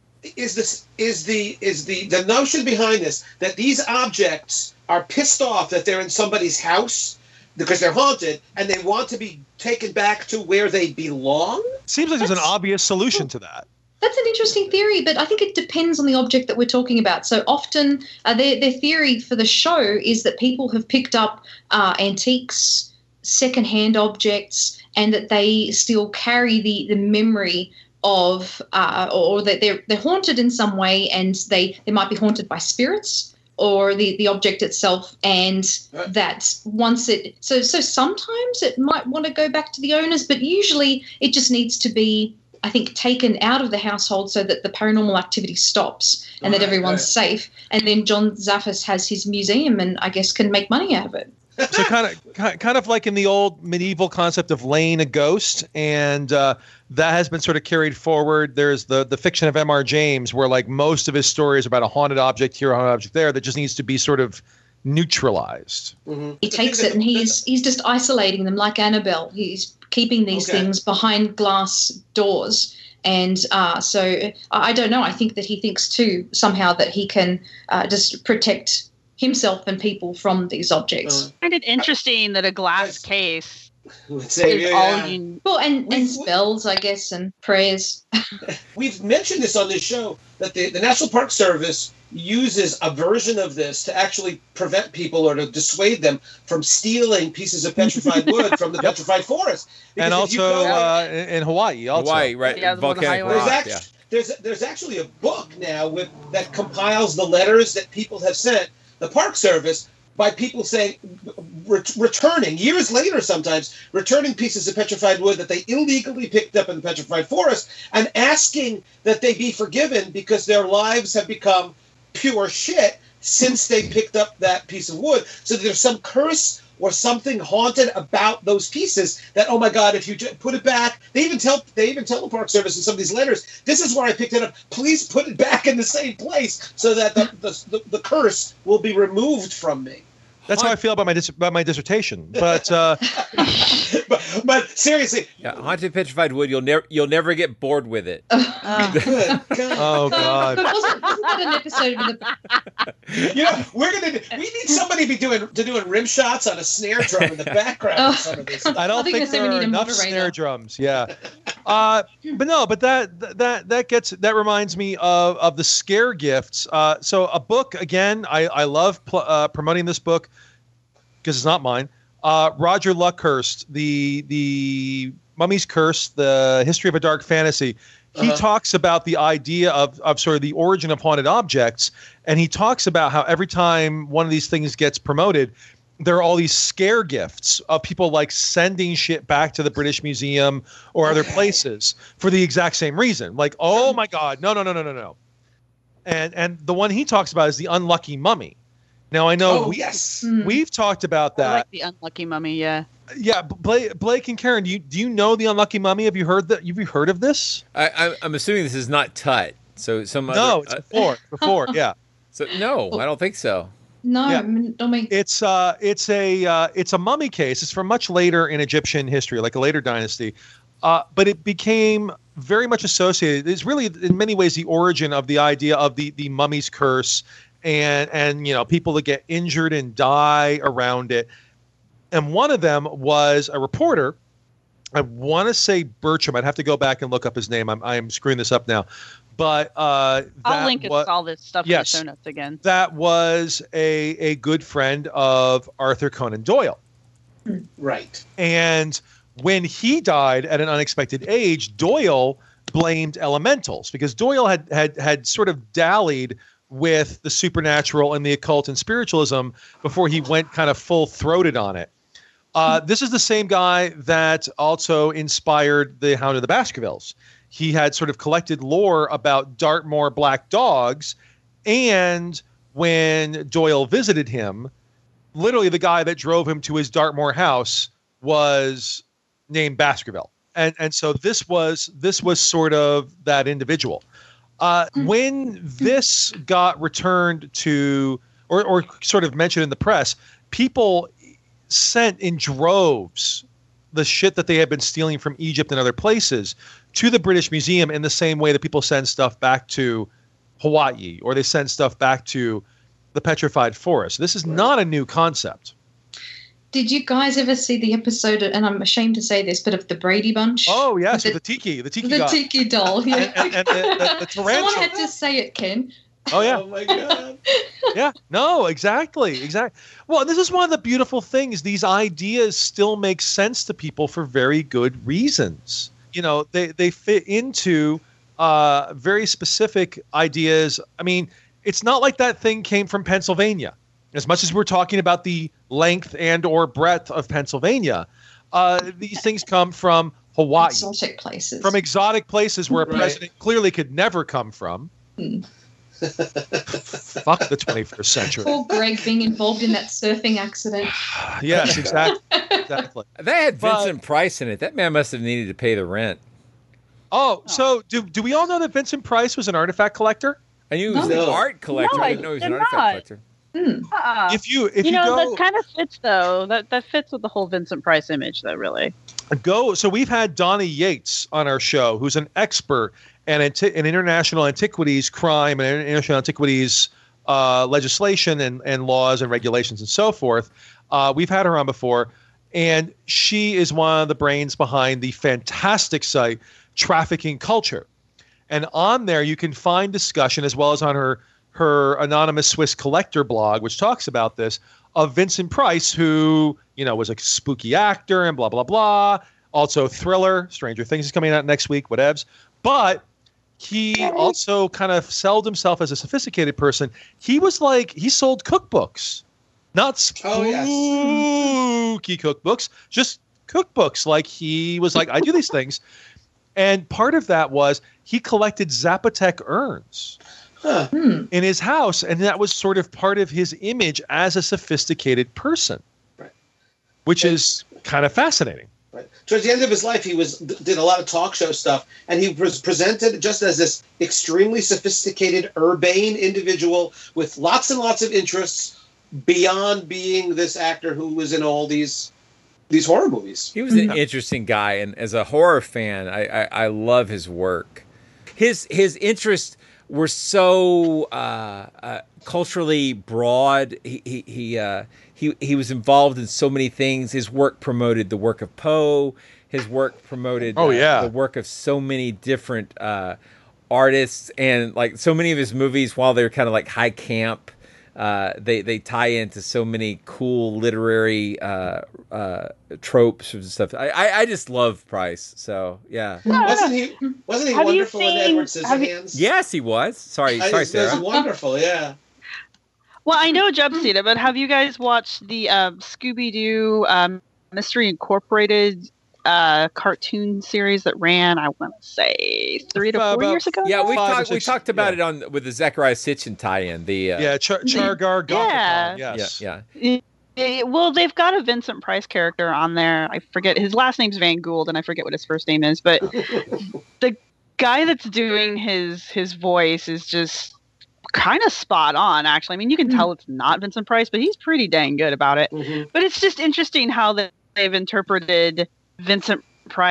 is this is the is the the notion behind this that these objects are pissed off that they're in somebody's house because they're haunted and they want to be taken back to where they belong.
Seems like there's an
That's-
obvious solution to that.
That's an interesting theory, but I think it depends on the object that we're talking about. So often, uh, their, their theory for the show is that people have picked up uh, antiques, secondhand objects, and that they still carry the, the memory of, uh, or that they're, they're haunted in some way, and they, they might be haunted by spirits or the, the object itself, and
Right.
that once it so so sometimes it might want to go back to the owners, but usually it just needs to be, I think, taken out of the household so that the paranormal activity stops and that
Right,
everyone's
right.
safe. And then John Zaffis has his museum and I guess can make money out of it.
So kind of kind of like in the old medieval concept of laying a ghost, and uh, that has been sort of carried forward. There's the the fiction of M R James, where like most of his stories are about a haunted object here, a haunted object there, that just needs to be sort of neutralized.
Mm-hmm.
He takes it and he's he's just isolating them like Annabelle. He's keeping these
Okay.
things behind glass doors. And uh, so I I don't know. I think that he thinks too somehow that he can uh, just protect himself and people from these objects.
Uh,
I find it interesting that a glass case
Let's say,
is
yeah,
all
yeah.
you.
Well, and,
We-
and
we-
spells, I guess, and prayers.
We've mentioned this on this show that the, the National Park Service uses a version of this to actually prevent people or to dissuade them from stealing pieces of petrified wood from the petrified forest.
And
Because if you
also
go-
uh, in in Hawaii, also.
Hawaii, right?
Yeah, the one with
Volcanic
Hawaii.
There's,
rock,
act-
yeah.
there's there's actually a book now with that compiles the letters that people have sent the Park Service by people saying, ret- returning years later, sometimes returning pieces of petrified wood that they illegally picked up in the petrified forest, and asking that they be forgiven because their lives have become pure shit since they picked up that piece of wood. So there's some curse or something haunted about those pieces that, oh my God, if you ju- put it back, they even tell they even tell the Park Service in some of these letters, this is where I picked it up. Please put it back in the same place so that the the, the, the curse will be removed from me.
That's how I feel about my dis- about my dissertation. But uh,
but, but seriously,
Yeah, haunted petrified wood. You'll never you'll never get bored with it.
good God.
oh
But
god,
wasn't, wasn't that an episode of the
You know, we're gonna we need somebody to be doing to doing rim shots on a snare drum in the background
Oh.
of some of these.
I don't
I think
think
they
there
need
are
a
enough
moderator.
snare drums. Yeah, uh, but no, but that that that gets that reminds me of of the scare gifts. Uh, so a book again. I I love pl- uh, promoting this book because it's not mine. Uh, Roger Luckhurst, the the Mummy's Curse, the History of a Dark Fantasy. He
Uh-huh.
talks about the idea of, of sort of the origin of haunted objects, and he talks about how every time one of these things gets promoted, there are all these scare gifts of people like sending shit back to the British Museum or other
Okay.
places for the exact same reason. Like, oh my God, no, no, no, no, no, no. And and the one he talks about is the unlucky mummy. Now I know
Oh,
we,
yes.
Mm.
we've talked about
I
that.
like the unlucky mummy. Yeah.
Yeah, Blake, Blake and Karen, do you do you know the unlucky mummy? Have you heard that? Have you heard of this?
I, I, I'm assuming this is not Tut. So some
No,
other,
it's
uh,
before. Before, yeah.
so no, I don't think so.
no,
Yeah.
m- don't mean
It's uh, it's a uh, it's a mummy case. It's from much later in Egyptian history, like a later dynasty, uh, but it became very much associated. It's really, in many ways, the origin of the idea of the the mummy's curse, and and you know people that get injured and die around it. And one of them was a reporter. I want to say Bertram. I'd have to go back and look up his name. I'm I'm screwing this up now, but uh,
I'll
that
link it
wa-
to all this stuff
yes.
in the show notes again.
that was a a good friend of Arthur Conan Doyle.
Right.
And when he died at an unexpected age, Doyle blamed elementals because Doyle had had had sort of dallied with the supernatural and the occult and spiritualism before he went kind of full-throated on it. Uh, this is the same guy that also inspired the Hound of the Baskervilles. He had sort of collected lore about Dartmoor black dogs, and when Doyle visited him, literally the guy that drove him to his Dartmoor house was named Baskerville. And and so this was this was sort of that individual. Uh, when this got returned to, or, or sort of mentioned in the press, people sent in droves the shit that they had been stealing from Egypt and other places to the British Museum in the same way that people send stuff back to Hawaii, or they send stuff back to the Petrified Forest. This is not a new concept.
Did you guys ever see the episode, and I'm ashamed to say this, but of the Brady Bunch?
Oh, yes,
the,
with the tiki, the tiki
The
guy.
tiki doll, yeah.
and, and, and the, the, the tarantula.
Someone had to say it, Ken.
Oh, yeah.
Oh, my God.
Yeah, no, exactly, exactly. Well, this is one of the beautiful things. These ideas still make sense to people for very good reasons. You know, they, they fit into uh, very specific ideas. I mean, it's not like that thing came from Pennsylvania. As much as we're talking about the length and or breadth of Pennsylvania, uh, these things come from Hawaii.
Exotic places.
From exotic places where a
Right.
president clearly could never come from.
Hmm.
Fuck the twenty-first century.
Poor Greg being involved in that surfing accident.
Yes, exactly. Exactly.
That had
But-
Vincent Price in it. That man must have needed to pay the rent.
Oh, so do do we all know that Vincent Price was an artifact collector?
I knew he was
No.
an art collector.
No,
I didn't know he was an
they're
artifact
not.
collector.
Hmm.
Uh-uh.
If you if
you
you,
know,
go
that kind of fits though. That that fits with the whole Vincent Price image, though. Really.
go, so we've had Donnie Yates on our show, who's an expert in, anti- in international antiquities crime and international antiquities uh, legislation and, and laws and regulations and so forth. Uh, we've had her on before, and she is one of the brains behind the fantastic site Trafficking Culture. And on there, you can find discussion, as well as on her her anonymous Swiss collector blog, which talks about this, of Vincent Price, who, you know, was a spooky actor and blah, blah, blah. Also Thriller, Stranger Things is coming out next week, whatevs. But he also kind of sold himself as a sophisticated person. He was like, he sold cookbooks. Not spooky
Oh, yes.
cookbooks, just cookbooks. Like, he was like, I do these things. And part of that was he collected Zapotec urns
Huh.
Hmm.
in his house, and that was sort of part of his image as a sophisticated person,
Right.
which is kind of fascinating.
Right. Towards the end of his life, he was did a lot of talk show stuff, and he was presented just as this extremely sophisticated, urbane individual with lots and lots of interests beyond being this actor who was in all these these horror movies.
He was an interesting guy, and as a horror fan, I, I, I love his work. His his interests were so uh, uh, culturally broad. He he he, uh, he he was involved in so many things. His work promoted the work of Poe. His work promoted
Oh,
uh,
yeah.
the work of so many different uh, artists, and like so many of his movies, while they're kind of like high camp, uh, they they tie into so many cool literary uh, uh, tropes and stuff. I, I I just love Price. So yeah.
Wasn't he? Wasn't he
Have you
wonderful in
seen-
Edward
have you-
Scissorhands?
Yes, he was. Sorry,
I-
sorry,
it was
Sarah.
wonderful. Yeah.
Well, I know Jeb's seen it, but have you guys watched the um, Scooby Doo um, Mystery Incorporated uh, cartoon series that ran? I want to say three to
Uh,
four
about-
years ago.
Yeah, we
Five or
talked. We
six-
talked about
yeah.
it on with the Zechariah Sitchin tie-in. The uh,
Yeah, Char- Chargar Gothicon,
Yeah.
yes.
yeah, yeah.
Eh, well, they've got a Vincent Price character on there. I forget his last name's Van Gould, and I forget what his first name is. But the guy that's doing his his voice is just kind of spot on. Actually, I mean, you can tell it's not Vincent Price, but he's pretty dang good about it.
Mhm.
But it's just interesting how they- they've interpreted Vincent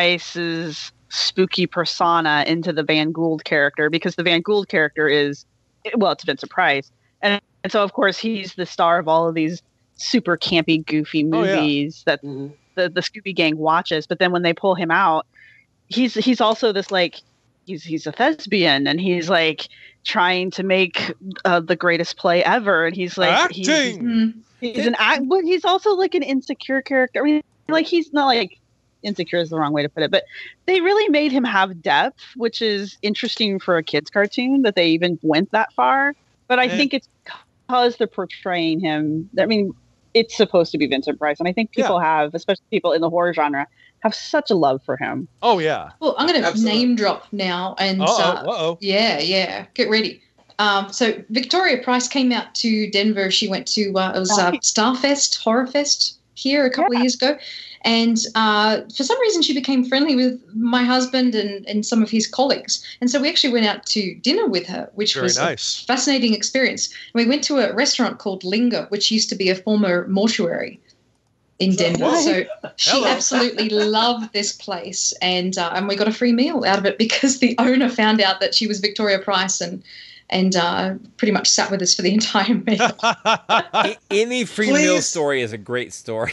Price's spooky persona into the Van Gould character, because the Van Gould character is, well, it's Vincent Price, and, and so of course he's the star of all of these super campy, goofy
Oh, yeah.
movies that
Mhm.
the the Scooby Gang watches. But then when they pull him out, he's he's also this like he's he's a thespian, and he's like trying to make uh, the greatest play ever, and he's like he's,
Acting!
Hmm.
he's an act, but he's also like an insecure character. I mean, like he's not like insecure is the wrong way to put it, but they really made him have depth, which is interesting for a kids cartoon that they even went that far. But I
And-
think it's because they're portraying him. I mean, it's supposed to be Vincent Price, and I think people have, especially people in the horror genre, have such a love for him.
Oh yeah.
Well, I'm going to
Absolutely.
name drop now, and
Uh-oh,
uh,
uh-oh.
yeah, yeah, get ready. Um, so Victoria Price came out to Denver. She went to uh, it was uh, Starfest, Horror Fest here a couple
Yeah.
of years ago, and uh, for some reason she became friendly with my husband and, and some of his colleagues, and so we actually went out to dinner with her, which
Very
was
nice.
a fascinating experience. We went to a restaurant called Linger, which used to be a former mortuary in Denver.
Nice.
So she
Hello.
absolutely loved this place, and uh, and we got a free meal out of it because the owner found out that she was Victoria Price and and uh, pretty much sat with us for the entire meal.
A- Any free meal
Please.
story is a great story.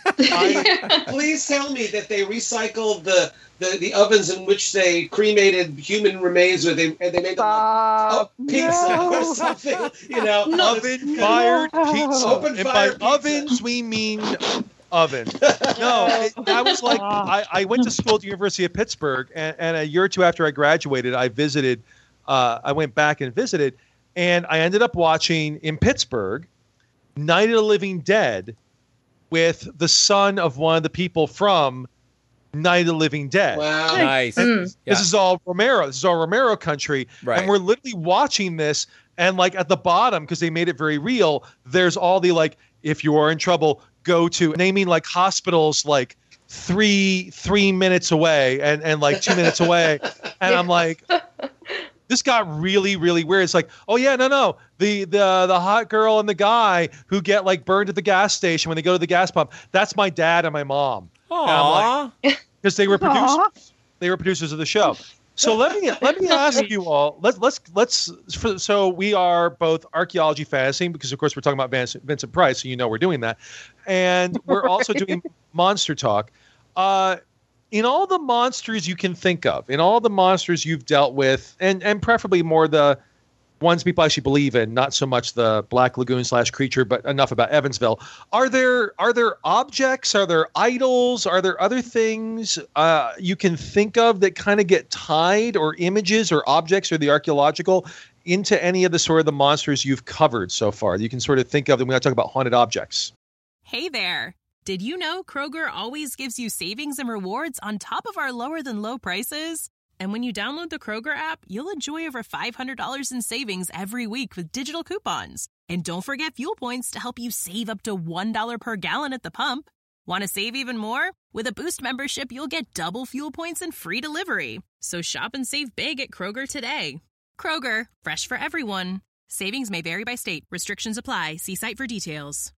Please tell me that they recycled the, the, the ovens in which they cremated human remains with, and they made them like, oh, pizza
no.
or something. You know,
No.
Oven fired pizza.
Open
and by
fired pizza.
ovens we mean oven. No, it, I was like, I, I went to school at the University of Pittsburgh, and, and a year or two after I graduated, I visited. Uh, I went back and visited, and I ended up watching in Pittsburgh Night of the Living Dead with the son of one of the people from Night of the Living Dead.
Wow.
Nice.
Mm.
Yeah.
This is all Romero. This is all Romero country.
Right.
And we're literally watching this. And like at the bottom, because they made it very real, there's all the like, if you are in trouble, go to naming like hospitals like three three minutes away and, and like two minutes away. And I'm like, this got really, really weird. It's like, oh yeah, no, no. The the the hot girl and the guy who get like burned at the gas station when they go to the gas pump, that's my dad and my mom.
Aw.
Because they were producers. They were producers of the show. So let me let me ask you all. Let's let's let's. For, so we are both archaeology fantasy because of course we're talking about Vincent, Vincent Price, so you know we're doing that, and we're also doing monster talk. Uh, in all the monsters you can think of, in all the monsters you've dealt with, and and preferably more the ones people actually believe in, not so much the Black Lagoon slash creature, but enough about Evansville. Are there are there objects? Are there idols? Are there other things uh, you can think of that kind of get tied, or images or objects or the archaeological into any of the sort of the monsters you've covered so far? You can sort of think of them when I talk about haunted objects.
Hey there. Did you know Kroger always gives you savings and rewards on top of our lower than low prices? And when you download the Kroger app, you'll enjoy over five hundred dollars in savings every week with digital coupons. And don't forget fuel points to help you save up to one dollar per gallon at the pump. Want to save even more? With a Boost membership, you'll get double fuel points and free delivery. So shop and save big at Kroger today. Kroger, fresh for everyone. Savings may vary by state. Restrictions apply. See site for details.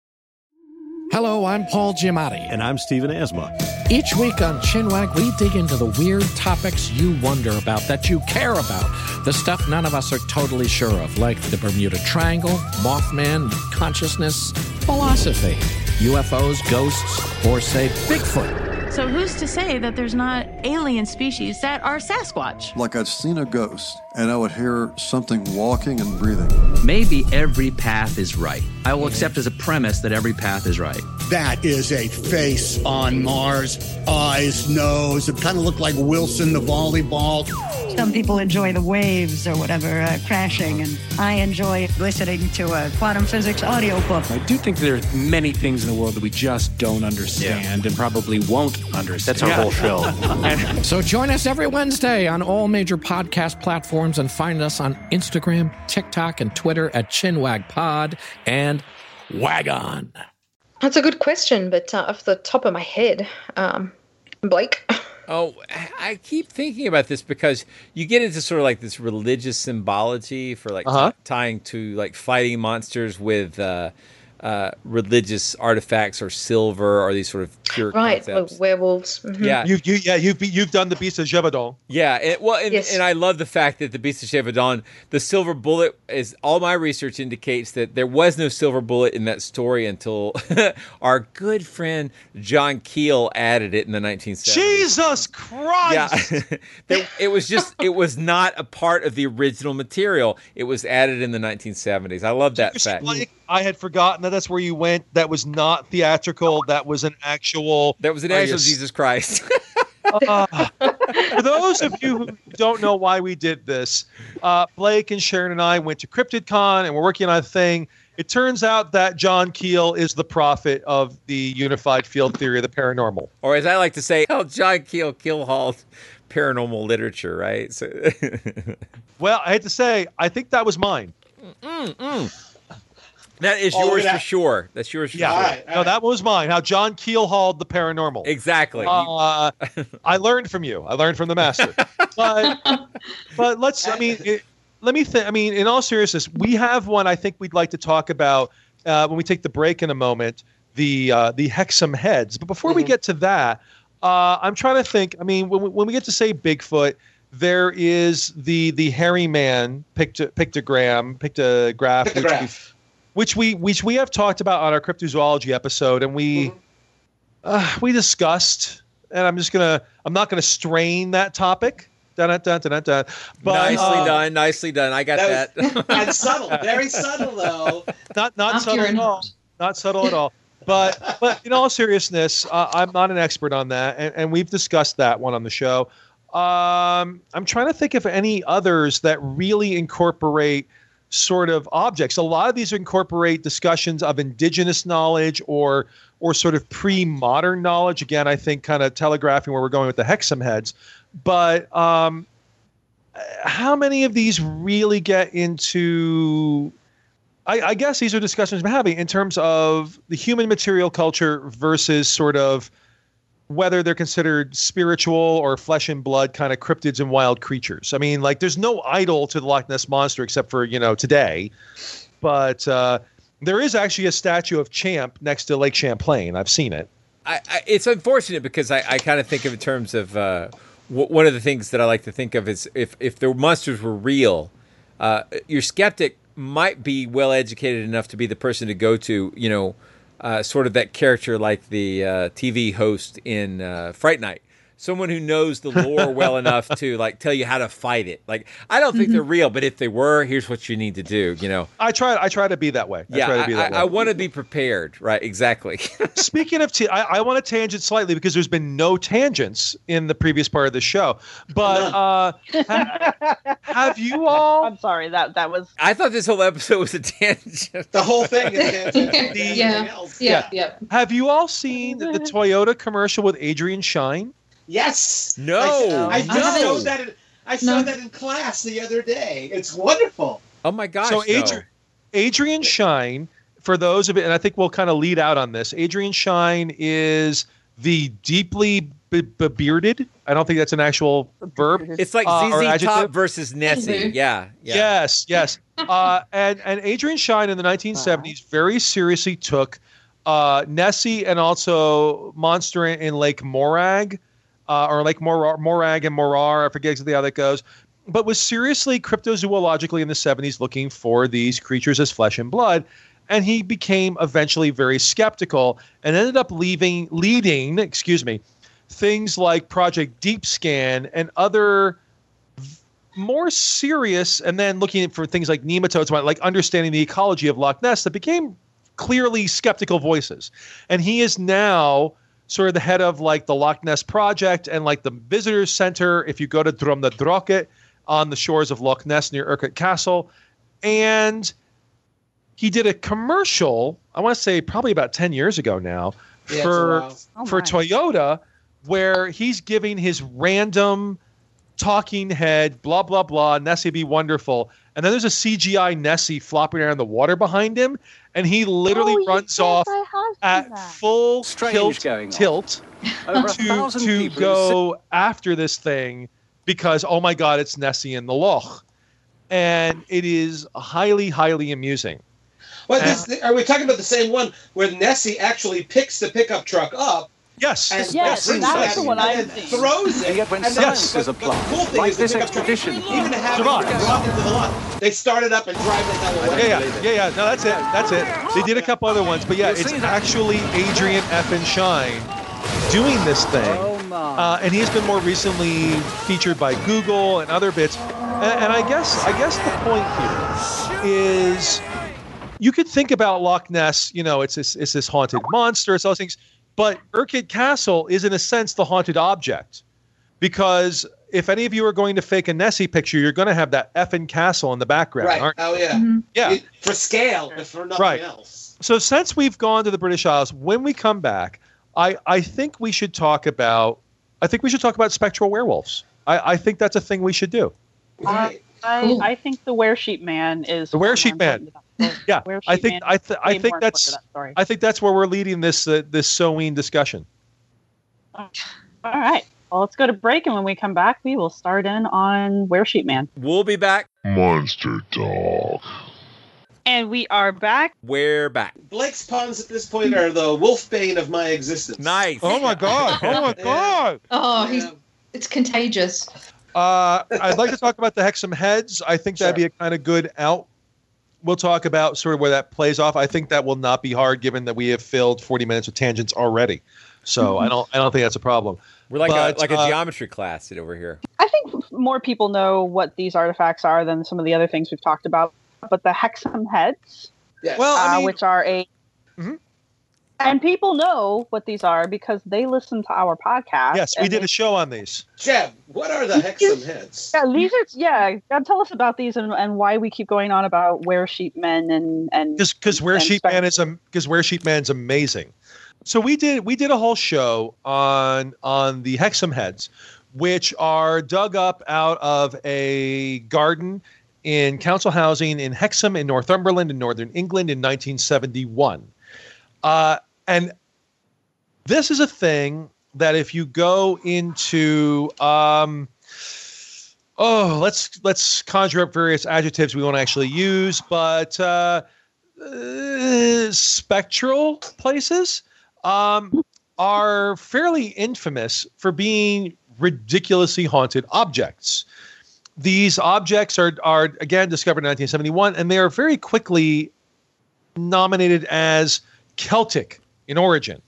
Hello, I'm Paul Giamatti.
And I'm Stephen Asma.
Each week on Chinwag, we dig into the weird topics you wonder about, that you care about. The stuff none of us are totally sure of, like the Bermuda Triangle, Mothman, consciousness, philosophy, U F Os, ghosts, or, say, Bigfoot.
So who's to say that there's not alien species that are Sasquatch?
Like I'd seen a ghost, and I would hear something walking and breathing.
Maybe every path is right. I will accept as a premise that every path is right.
That is a face on Mars. Eyes, nose. It kind of looked like Wilson the volleyball.
Some people enjoy the waves or whatever uh, crashing, and I enjoy listening to a quantum physics audiobook.
I do think there are many things in the world that we just don't understand yeah. and probably won't understand.
That's our
yeah.
whole show.
So join us every Wednesday on all major podcast platforms and find us on Instagram, TikTok, and Twitter at ChinwagPod and Wagon.
That's a good question, but uh, off the top of my head, um, Blake.
Oh, I keep thinking about this because you get into sort of like this religious symbology for like
uh-huh.
t- tying to like fighting monsters with uh, uh, religious artifacts or silver or these sort of pure
right,
concepts.
Like werewolves. Mm-hmm.
Yeah,
you, you, yeah, you've you've done the Beast of Gévaudan.
Yeah, it, well, and,
yes.
and I love the fact that the Beast of Gévaudan, the silver bullet, is all my research indicates that there was no silver bullet in that story until our good friend John Keel added it in the nineteen seventies.
Jesus Christ!
Yeah, there, it was just it was not a part of the original material. It was added in the nineteen seventies. I love that fact.
Like, I had forgotten that that's where you went. That was not theatrical. That was an actual.
That was an actual Jesus Christ.
uh, For those of you who don't know why we did this, uh, Blake and Sharon and I went to CryptidCon and we're working on a thing. It turns out that John Keel is the prophet of the unified field theory of the paranormal.
Or as I like to say, oh, John Keel Keelhauled paranormal literature, right? So
well, I hate to say, I think that was mine.
Mm-mm. That is
Oh,
yours
that-
for sure. That's yours for
Yeah,
sure.
all right, all no, right. that was mine. How John Keel hauled the paranormal.
Exactly.
Uh, I learned from you. I learned from the master. But, but let's. I mean, it, let me think. I mean, in all seriousness, we have one. I think we'd like to talk about uh, when we take the break in a moment. The uh, the Hexam heads. But before mm-hmm. we get to that, uh, I'm trying to think. I mean, when we, when we get to say Bigfoot, there is the the hairy man pict- pictogram pictograph,
Pictograph.
which we've Which we which we have talked about on our cryptozoology episode, and we mm-hmm. uh, we discussed. And I'm just gonna I'm not gonna strain that topic. Dun, dun, dun, dun, dun. But,
nicely
uh,
done, nicely done. I got that.
that. And subtle, very subtle though.
Not not subtle at all. Not subtle at all. But but in all seriousness, uh, I'm not an expert on that, and, and we've discussed that one on the show. Um, I'm trying to think of any others that really incorporate sort of objects. A lot of these incorporate discussions of indigenous knowledge or or sort of pre-modern knowledge. Again, I think kind of telegraphing where we're going with the Hexam heads. But um, how many of these really get into... I, I guess these are discussions we're having in terms of the human material culture versus sort of whether they're considered spiritual or flesh and blood kind of cryptids and wild creatures. I mean, like, there's no idol to the Loch Ness Monster except for, you know, today. But uh, there is actually a statue of Champ next to Lake Champlain. I've seen it.
I, I, it's unfortunate because I, I kind of think of it in terms of uh, w- one of the things that I like to think of is if, if the monsters were real, uh, your skeptic might be well educated enough to be the person to go to, you know, Uh, sort of that character like the uh, T V host in uh, Fright Night. Someone who knows the lore well enough to like tell you how to fight it. Like, I don't think mm-hmm. they're real, but if they were, here's what you need to do, you know.
I try I try to be that way. I
yeah,
try to be
I,
that
I,
way.
I want to be prepared, right? Exactly.
Speaking of, t- I, I want to tangent slightly because there's been no tangents in the previous part of the show. But uh, ha- have you all...
I'm sorry, that that was...
I thought this whole episode was a tangent.
The whole thing is tangent.
The, yeah. yeah, yeah.
Have you all seen the Toyota commercial with Adrian Shine?
Yes.
No.
I, I
no.
just saw that. In, I saw no. that in class the other day. It's wonderful.
Oh my gosh.
So Adri-
no.
Adrian Shine, for those of it, and I think we'll kind of lead out on this. Adrian Shine is the deeply be- be- bearded. I don't think that's an actual verb.
It's like
uh,
Z Z Top versus Nessie. Yeah, yeah.
Yes. Yes. uh, and and Adrian Shine in the nineteen seventies very seriously took uh, Nessie and also Monster in, in Lake Morag. Uh, or like Mor- Morag and Morar, I forget exactly how that goes, but was seriously cryptozoologically in the seventies looking for these creatures as flesh and blood. And he became eventually very skeptical and ended up leaving, leading, excuse me, things like Project Deep Scan and other more serious, and then looking for things like nematodes, like understanding the ecology of Loch Ness that became clearly skeptical voices. And he is now sort of the head of like the Loch Ness Project and like the Visitors Center if you go to Drumnadrochit on the shores of Loch Ness near Urquhart Castle. And he did a commercial, I want to say probably about ten years ago now,
yeah,
for,
oh
for Toyota, where he's giving his random talking head, blah, blah, blah, Nessie be wonderful. And then there's a C G I Nessie flopping around in the water behind him. And he literally
oh,
runs off at
that.
full
Strange
tilt,
going on.
tilt
Over a
to,
thousand
to
people
go after this thing because, oh my God, it's Nessie in the Loch. And it is highly, highly amusing.
Well, this, are we talking about the same one where Nessie actually picks the pickup truck up?
Yes.
And
yes,
brings
that's
it
the one
and
I've
then
seen.
throws it.
And yet when
and
science
then,
is
but, but
applied,
the cool thing
like
is the
this
pickup truck,
expedition,
even have
Survive.
it drop into the lot. They start it up and drive the hell away.
Yeah, yeah, yeah, yeah. No, that's it. That's it. They did a couple other ones, but yeah,
You'll
it's
see that.
actually Adrian F. and Shine doing this thing.
Oh my.
Uh, and he's been more recently featured by Google and other bits. And, and I guess I guess the point here is you could think about Loch Ness, you know, it's this, it's this haunted monster, it's all those things. But Urquhart Castle is, in a sense, the haunted object. because if any of you are going to fake a Nessie picture, you're going to have that effing castle in the background,
Right.
aren't you?
Oh, yeah.
Mm-hmm.
Yeah.
It- for scale, if for nothing
Right.
else.
So since we've gone to the British Isles, when we come back, I, I think we should talk about I think we should talk about spectral werewolves. I, I think that's a thing we should do.
Right.
I,
Cool.
I think the Weresheet Man is
The Weresheet Man. Yeah,
Weresheet
I think
Man
I th- I
way
think
more
that's
important to that story.
I think that's where we're leading this uh, this Soween discussion.
All right. Well, let's go to break, and when we come back, we will start in on Weresheet Man.
We'll be back.
Monster Talk.
And we are back.
We're back.
Blake's puns at this point are the wolfbane of my existence.
Nice.
Oh my god! Oh my god!
Oh, he's
Yeah.
it's contagious.
Uh, I'd like to talk about the Hexam Heads. I think that'd be a kind of good out. We'll talk about sort of where that plays off. I think that will not be hard, given that we have filled forty minutes of tangents already. So I don't I don't think that's a problem.
We're like
But,
a like a
uh,
geometry class over here.
I think more people know what these artifacts are than some of the other things we've talked about. But the Hexam Heads,
Yes.
Well, I
uh,
mean-
which are a...
Mhm.
And people know what these are because they listen to our podcast.
Yes, we
and
did
they-
a show on these.
Jeb, what are the Hexam Heads?
Yeah, these are yeah. God, tell us about these and, and why we keep going on about Weresheet Men and and
Because because Where
and
Sheep
spec-
Man is because Where Sheep Man's amazing. So we did we did a whole show on on the Hexam Heads, which are dug up out of a garden in council housing in Hexham in Northumberland in northern England in nineteen seventy-one. Uh, and this is a thing that if you go into um, oh let's let's conjure up various adjectives we won't actually use, but uh, uh, spectral places um, are fairly infamous for being ridiculously haunted objects. These objects are, are again discovered in nineteen seventy-one, and they are very quickly nominated as Celtic in origin.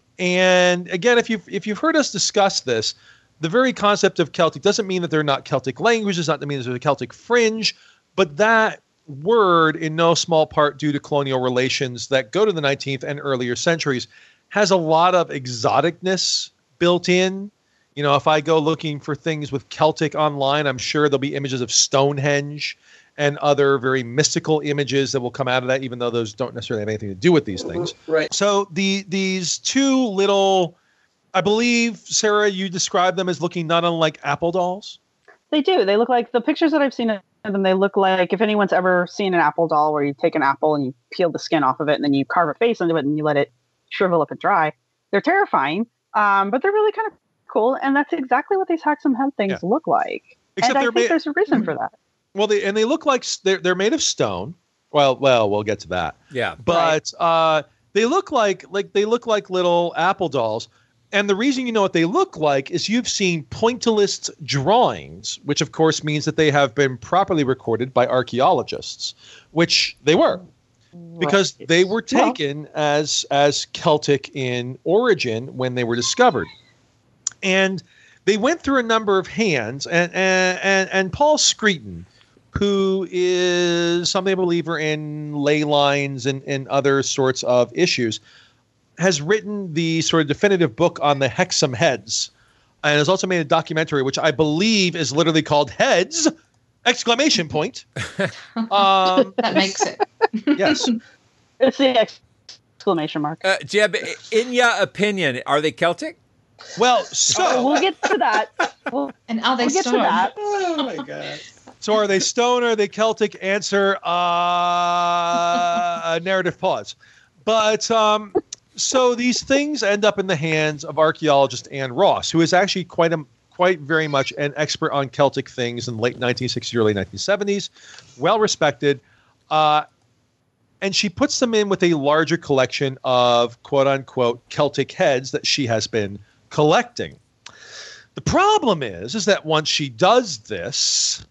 And again, if you've if you've heard us discuss this, the very concept of Celtic doesn't mean that they're not Celtic languages, not to mean there's a Celtic fringe, but that word, in no small part due to colonial relations that go to the nineteenth and earlier centuries, has a lot of exoticness built in. You know, if I go looking for things with Celtic online, I'm sure there'll be images of Stonehenge and other very mystical images that will come out of that, even though those don't necessarily have anything to do with these things.
Right.
So the these two little, I believe, Sarah, you described them as looking not unlike apple dolls.
They do. They look like the pictures that I've seen of them. They look like if anyone's ever seen an apple doll where you take an apple and you peel the skin off of it and then you carve a face into it and you let it shrivel up and dry. They're terrifying, um, but they're really kind of cool. And that's exactly what these Hexam Head things
Yeah.
look like.
Except
and I
they're
think
ma-
there's a reason for that.
Well, they and they look like s- they're they're made of stone. Well, well, we'll get to that.
Yeah.
But uh, they look like like they look like little apple dolls. And the reason you know what they look like is you've seen pointillist drawings, which of course means that they have been properly recorded by archaeologists, which they were, because
Right.
they were taken as as Celtic in origin when they were discovered. And they went through a number of hands, and and and, and Paul Screeton, who is something of a believer in ley lines and, and other sorts of issues, has written the sort of definitive book on the Hexam Heads, and has also made a documentary, which I believe is literally called Heads! Exclamation point. Um,
That makes it.
yes.
It's the exclamation mark.
Uh, Jeb, in your opinion, are they Celtic?
Well, so
Oh, we'll get to that. We'll,
And are they
we'll get to
stone?
that.
Oh my god.
So are they stone? Are they Celtic? Answer, uh, narrative pause. But um, so these things end up in the hands of archaeologist Anne Ross, who is actually quite a quite very much an expert on Celtic things in the late nineteen sixties, early nineteen seventies, well respected. Uh, and she puts them in with a larger collection of quote unquote Celtic heads that she has been collecting. The problem is, is that once she does this,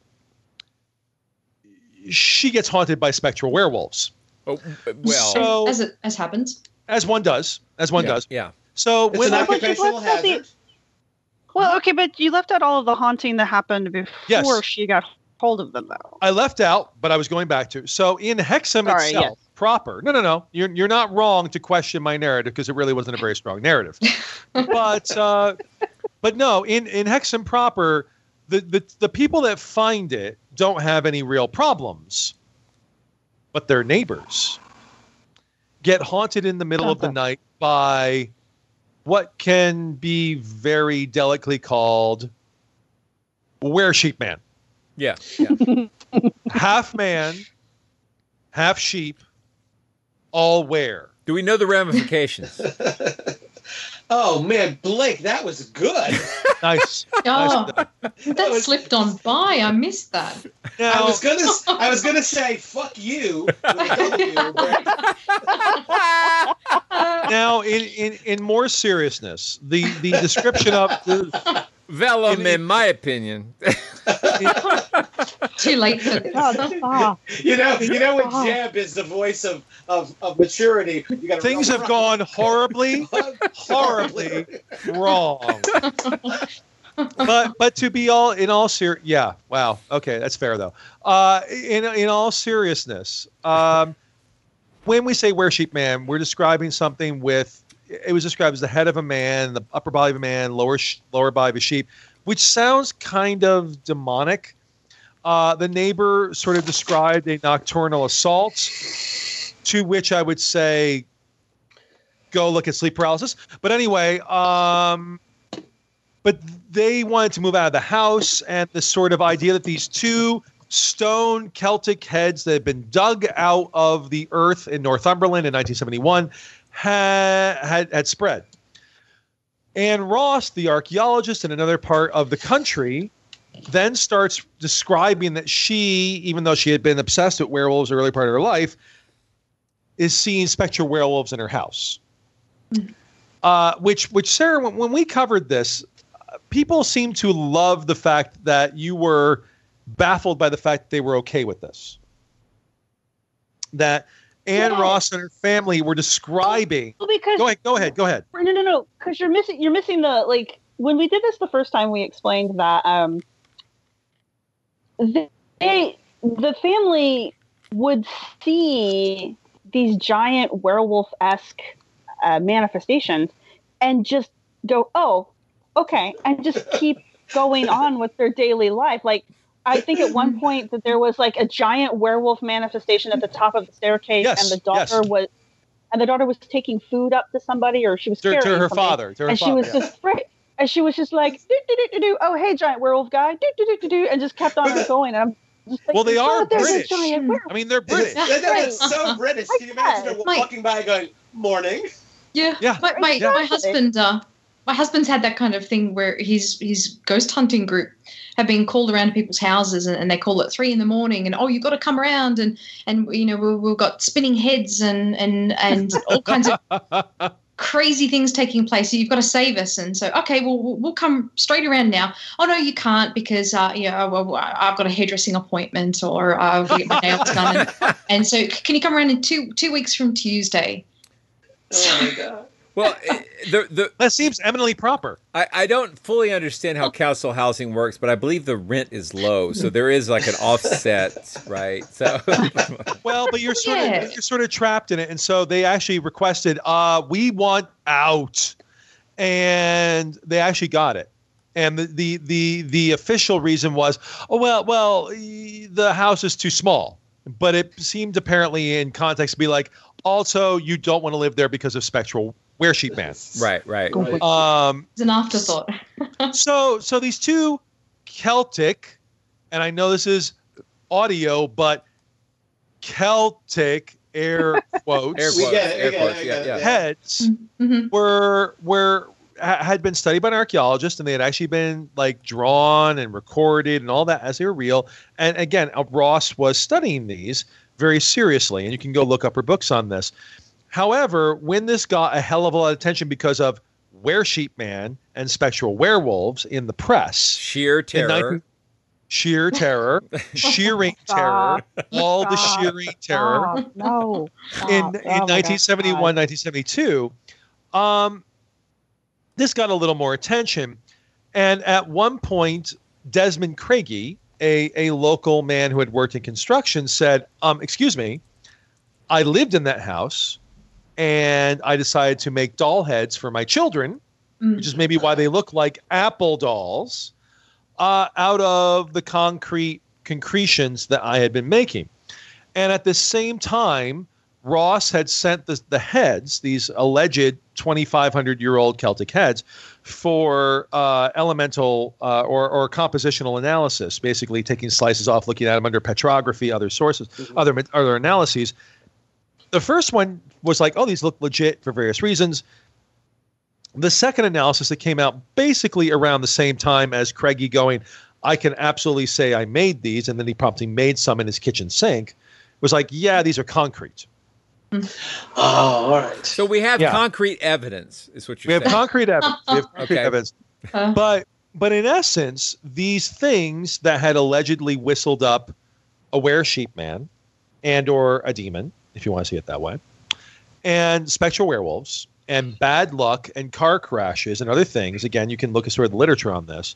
she gets haunted by spectral werewolves.
Oh, well,
So-
as it as happens.
As one does, as one
yeah,
does.
Yeah.
So
It's
when
an
I,
occupational
Well, but you
hazard.
Well, okay, but you left out all of the haunting that happened before
Yes.
she got hold of them, though.
I left out, but I was going back to. So in Hexam
Sorry,
itself,
yes.
proper. No, no, no. You're you're not wrong to question my narrative because it really wasn't a very strong narrative. But uh, But no, in, in Hexham proper, the, the, the people that find it don't have any real problems. But their neighbors get haunted in the middle okay. of the night by what can be very delicately called were-sheep man.
Yeah. yeah.
Half man, half sheep, all were.
Do we know the ramifications?
Oh, man, Blake, that was good.
Nice.
Oh,
nice
that, that was, slipped on by. I missed that.
Now, I was gonna, I was gonna say "fuck you." With a W, but...
Now, in, in, in more seriousness, the, the description of the
vellum, in, in my opinion,
too late for
oh, you know, you know when Jeb is the voice of of, of maturity. You gotta
things have gone horribly, horribly wrong. but but to be all in all ser yeah wow okay that's fair though. Uh, in in all seriousness, um, when we say were-sheep man, we're describing something with it was described as the head of a man, the upper body of a man, lower sh lower body of a sheep, which sounds kind of demonic. Uh, the neighbor sort of described a nocturnal assault, to which I would say, go look at sleep paralysis. But anyway, um, but they wanted to move out of the house, and the sort of idea that these two stone Celtic heads that had been dug out of the earth in Northumberland in nineteen seventy-one had, had, had spread. Anne Ross, the archaeologist in another part of the country, then starts describing that she, even though she had been obsessed with werewolves the early part of her life, is seeing spectral werewolves in her house. Mm. Uh, which, which Sarah, when, when we covered this, uh, people seem to love the fact that you were baffled by the fact that they were okay with this. That Anne yeah. Ross and her family were describing.
Well, because
go ahead, go ahead, go ahead.
No, no, no, because you're missing. You're missing the like when we did this the first time. We explained that um, they, the family would see these giant werewolf-esque uh, manifestations and just go, "Oh, okay," and just keep going on with their daily life, like. I think at one point that there was like a giant werewolf manifestation at the top of the staircase, yes, and the daughter yes. was, and the daughter was taking food up to somebody, or she was
to,
carrying
to her
something,
father, to her
and
father,
she was
yeah.
just right, and she was just like, do, do, do, do, do. Oh, hey, giant werewolf guy, do, do, do, do, do, and just kept on going. And I'm just like,
well, they are
oh,
British. I mean, they're British.
That, that's so British. Can you imagine her walking by going, "Morning"?
Yeah,
yeah.
My, my,
yeah.
my husband, uh, my husband's had that kind of thing where his his ghost hunting group have been called around to people's houses, and, and they call it three in the morning, and oh, you've got to come around, and and you know we, we've got spinning heads and and and all kinds of crazy things taking place. So you've got to save us, and so okay, well we'll, we'll come straight around now. Oh no, you can't because uh, you know well, I've got a hairdressing appointment, or I've got to get my nails done, and, and so can you come around in two two weeks from Tuesday?
Oh my god.
Well, the, the,
that seems eminently proper.
I, I don't fully understand how council housing works, but I believe the rent is low, so there is like an offset, right? So,
well, but you're sort yeah. of you're sort of trapped in it, and so they actually requested, uh, "We want out," and they actually got it. And the the the, the official reason was, "Oh well, well, the house is too small," but it seemed apparently in context to be like, "Also, you don't want to live there because of spectral." Were-sheep man.
Right, right. right.
Um,
it's an afterthought.
so, so these two Celtic, and I know this is audio, but Celtic air quotes,
air quotes, air quotes, yeah, yeah.
heads
mm-hmm.
were were had been studied by an archaeologist, and they had actually been like drawn and recorded and all that as they were real. And again, Ross was studying these very seriously, and you can go look up her books on this. However, when this got a hell of a lot of attention because of Were-sheep man and spectral werewolves in the press,
sheer terror,
sheer terror, shearing terror, all the shearing terror.
Stop. No, Stop.
in
oh
in nineteen seventy-one, nineteen seventy-two, um, this got a little more attention, and at one point, Desmond Craigie, a a local man who had worked in construction, said, "Um, excuse me, I lived in that house." And I decided to make doll heads for my children
Mm.
which is maybe why they look like apple dolls, uh, out of the concrete concretions that I had been making. And at the same time, Ross had sent the, the heads, these alleged twenty-five hundred year old Celtic heads, for uh, elemental uh, or, or compositional analysis, basically taking slices off, looking at them under petrography, other sources, mm-hmm. other other analyses. The first one was like, oh, these look legit for various reasons. The second analysis that came out basically around the same time as Craigie going, I can absolutely say I made these, and then he promptly made some in his kitchen sink, was like, yeah, these are concrete.
Oh, all right.
So we have
Yeah.
concrete evidence, is what you're
We have
saying.
concrete evidence. We have concrete
Okay.
evidence.
Uh,
But but in essence, these things that had allegedly whistled up a were-sheep man and or a demon, if you want to see it that way, and spectral werewolves and bad luck and car crashes and other things, again, you can look at sort of the literature on this,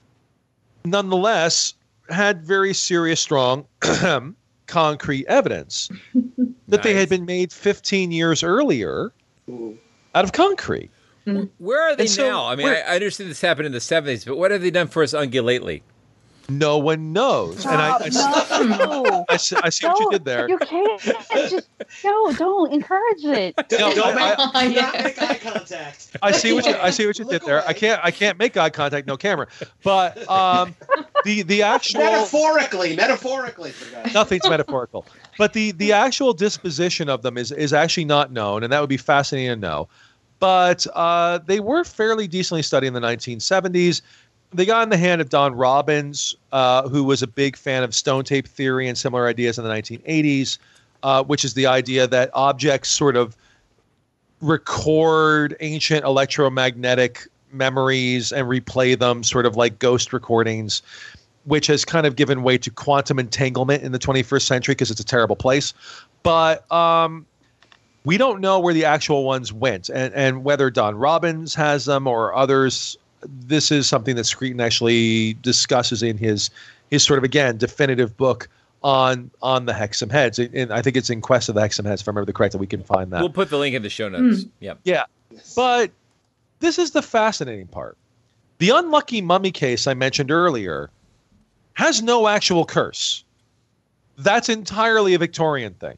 nonetheless had very serious, strong concrete evidence that they had been made fifteen years earlier out of concrete.
Where are they
And so
now? I mean,
we're-
I, I understand this happened in the seventies, but what have they done for us ungulately?
No one knows. And I, I,
no.
I, see, I see what you did there.
You can't just no. Don't encourage it.
No,
Don't
I-
make,
I-
do not make eye contact.
I see what you I see what you did there. I can't I can't make eye contact, no camera. But um, the the actual
Metaphorically, metaphorically. For God's sake.
nothing's metaphorical. But the the actual disposition of them is is actually not known, and that would be fascinating to know. But uh, they were fairly decently studied in the nineteen seventies. They got in the hand of Don Robbins, uh, who was a big fan of stone tape theory and similar ideas in the nineteen eighties, uh, which is the idea that objects sort of record ancient electromagnetic memories and replay them sort of like ghost recordings, which has kind of given way to quantum entanglement in the twenty-first century because it's a terrible place. But um, we don't know where the actual ones went, and, and whether Don Robbins has them or others. This is something that Screeton actually discusses in his his sort of, again, definitive book on on the Hexam Heads. And I think it's in Quest of the Hexam Heads, if I remember correctly, we can find that.
We'll put the link in the show notes. Yep.
Yeah. But this is the fascinating part. The unlucky mummy case I mentioned earlier has no actual curse. That's entirely a Victorian thing.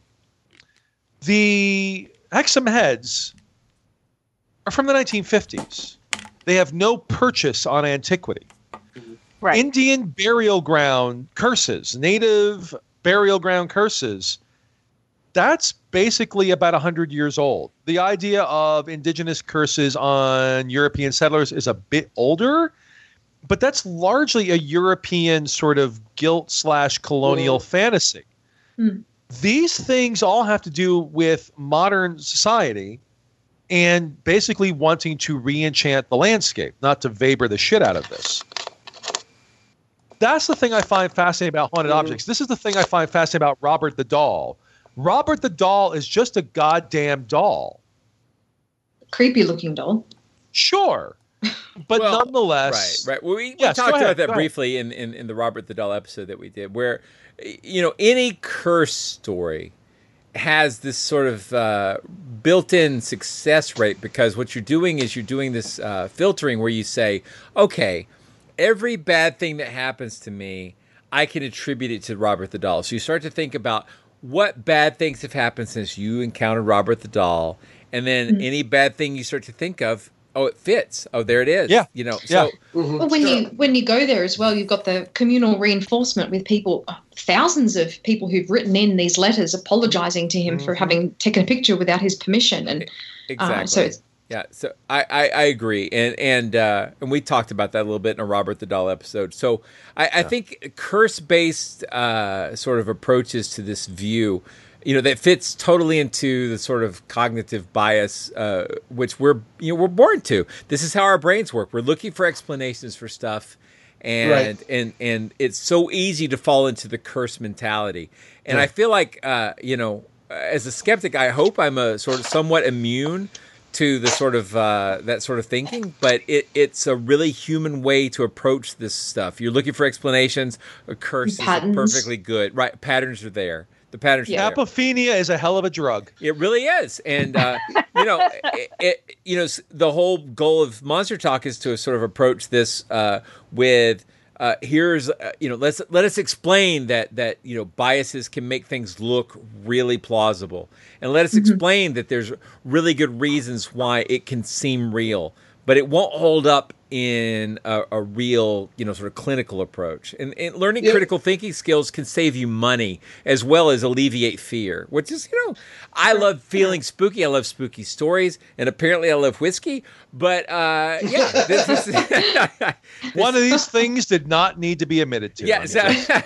The Hexam Heads are from the nineteen fifties. They have no purchase on antiquity.
Right.
Indian burial ground curses, native burial ground curses, that's basically about one hundred years old. The idea of indigenous curses on European settlers is a bit older, but that's largely a European sort of guilt slash colonial
Mm.
fantasy.
Mm.
These things all have to do with modern society and basically wanting to re-enchant the landscape, not to Weber the shit out of this. That's the thing I find fascinating about haunted
Mm-hmm.
objects. This is the thing I find fascinating about Robert the Doll. Robert the Doll is just a goddamn doll.
Creepy looking doll.
Sure. But
Well,
nonetheless.
Right, right. Well, we,
Yes,
we
go
talked
ahead,
about that
go ahead.
briefly in, in, in the Robert the Doll episode that we did, where, you know, any curse story has this sort of uh, built-in success rate, because what you're doing is you're doing this uh, filtering where you say, okay, every bad thing that happens to me, I can attribute it to Robert the Doll. So you start to think about what bad things have happened since you encountered Robert the Doll, and then
Mm-hmm.
any bad thing you start to think of, oh, it fits. Oh, there it is.
Yeah.
You know,
Yeah.
so
Well, when you when you go there as well, you've got the communal reinforcement with people, thousands of people who've written in these letters apologizing to him for having taken a picture without his permission, and
exactly.
uh, so it's,
Yeah, so I, I, I agree, and and uh, and we talked about that a little bit in a Robert the Doll episode. So I, I think curse-based uh, sort of approaches to this view, you know, that fits totally into the sort of cognitive bias uh, which we're you know we're born to. This is how our brains work. We're looking for explanations for stuff, and
Right.
and and it's so easy to fall into the curse mentality. And
Yeah.
I feel like uh, you know, as a skeptic, I hope I'm a sort of somewhat immune to the sort of uh, that sort of thinking, but it, it's a really human way to approach this stuff. You're looking for explanations. A curse is
Patterns.
perfectly good, right? Patterns are there. The patterns.
Yeah. Apophenia is a hell of a drug.
It really is, and uh, you know, it, it, you know, the whole goal of Monster Talk is to sort of approach this uh, with. Uh, here's, uh, you know, let's let us explain that that you know biases can make things look really plausible, and let us mm-hmm. explain that there's really good reasons why it can seem real, but it won't hold up in a, a real, you know, sort of clinical approach. And, and learning yeah. critical thinking skills can save you money as well as alleviate fear, which is, you know, I love feeling spooky. I love spooky stories, and apparently I love whiskey. But uh, yeah, this, this, this,
one of these things did not need to be admitted to.
Yeah, so,